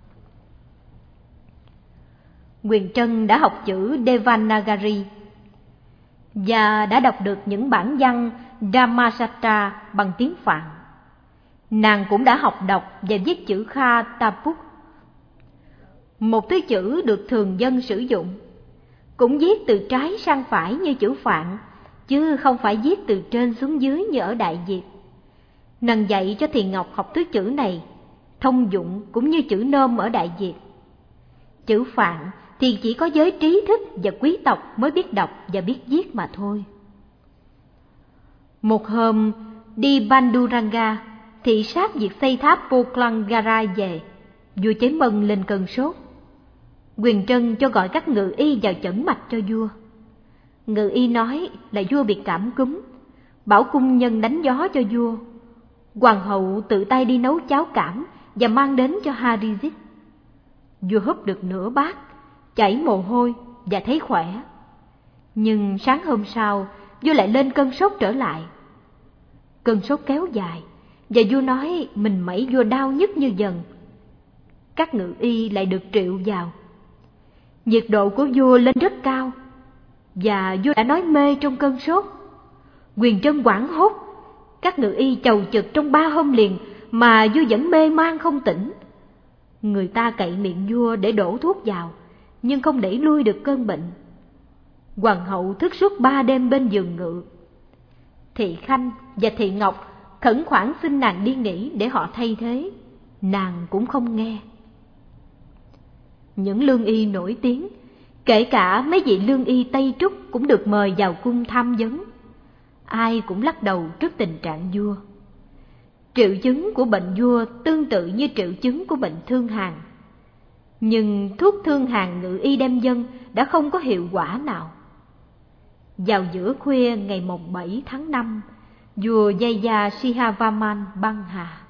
Huyền Trân đã học chữ Devanagari và đã đọc được những bản văn Dhammasatra bằng tiếng Phạn. Nàng cũng đã học đọc và viết chữ Kha Tapuk, một thứ chữ được thường dân sử dụng, cũng viết từ trái sang phải như chữ Phạn, chứ không phải viết từ trên xuống dưới như ở Đại Việt. Nàng dạy cho Thị Ngọc học thứ chữ này, thông dụng cũng như chữ nôm ở Đại Việt. Chữ Phạn thì chỉ có giới trí thức và quý tộc mới biết đọc và biết viết mà thôi. Một hôm, đi Banduranga, thị sát việc xây tháp Poklangara về, vua Chế Mân lên cơn sốt. Huyền Trân cho gọi các ngự y vào chẩn mạch cho vua. Ngự y nói là vua bị cảm cúm, bảo cung nhân đánh gió cho vua. Hoàng hậu tự tay đi nấu cháo cảm và mang đến cho Harijit. Vua húp được nửa bát, chảy mồ hôi và thấy khỏe. Nhưng sáng hôm sau, vua lại lên cơn sốt trở lại. Cơn sốt kéo dài và vua nói mình mẩy vua đau nhức như dần. Các ngự y lại được triệu vào. Nhiệt độ của vua lên rất cao và vua đã nói mê trong cơn sốt. Huyền Trân hoảng hốt. Các ngự y chầu chực trong 3 hôm liền mà vua vẫn mê man không tỉnh. Người ta cậy miệng vua để đổ thuốc vào, nhưng không đẩy lui được cơn bệnh. Hoàng hậu thức suốt 3 đêm bên giường ngự. Thị Khanh và Thị Ngọc khẩn khoản xin nàng đi nghỉ để họ thay thế. Nàng cũng không nghe. Những lương y nổi tiếng, kể cả mấy vị lương y Tây Trúc cũng được mời vào cung tham vấn. Ai cũng lắc đầu trước tình trạng vua. Triệu chứng của bệnh vua tương tự như triệu chứng của bệnh thương hàn. Nhưng thuốc thương hàn ngự y đem dâng đã không có hiệu quả nào. Vào giữa khuya ngày mùng 7 tháng 5, vua Jaya Sihavaman băng hà.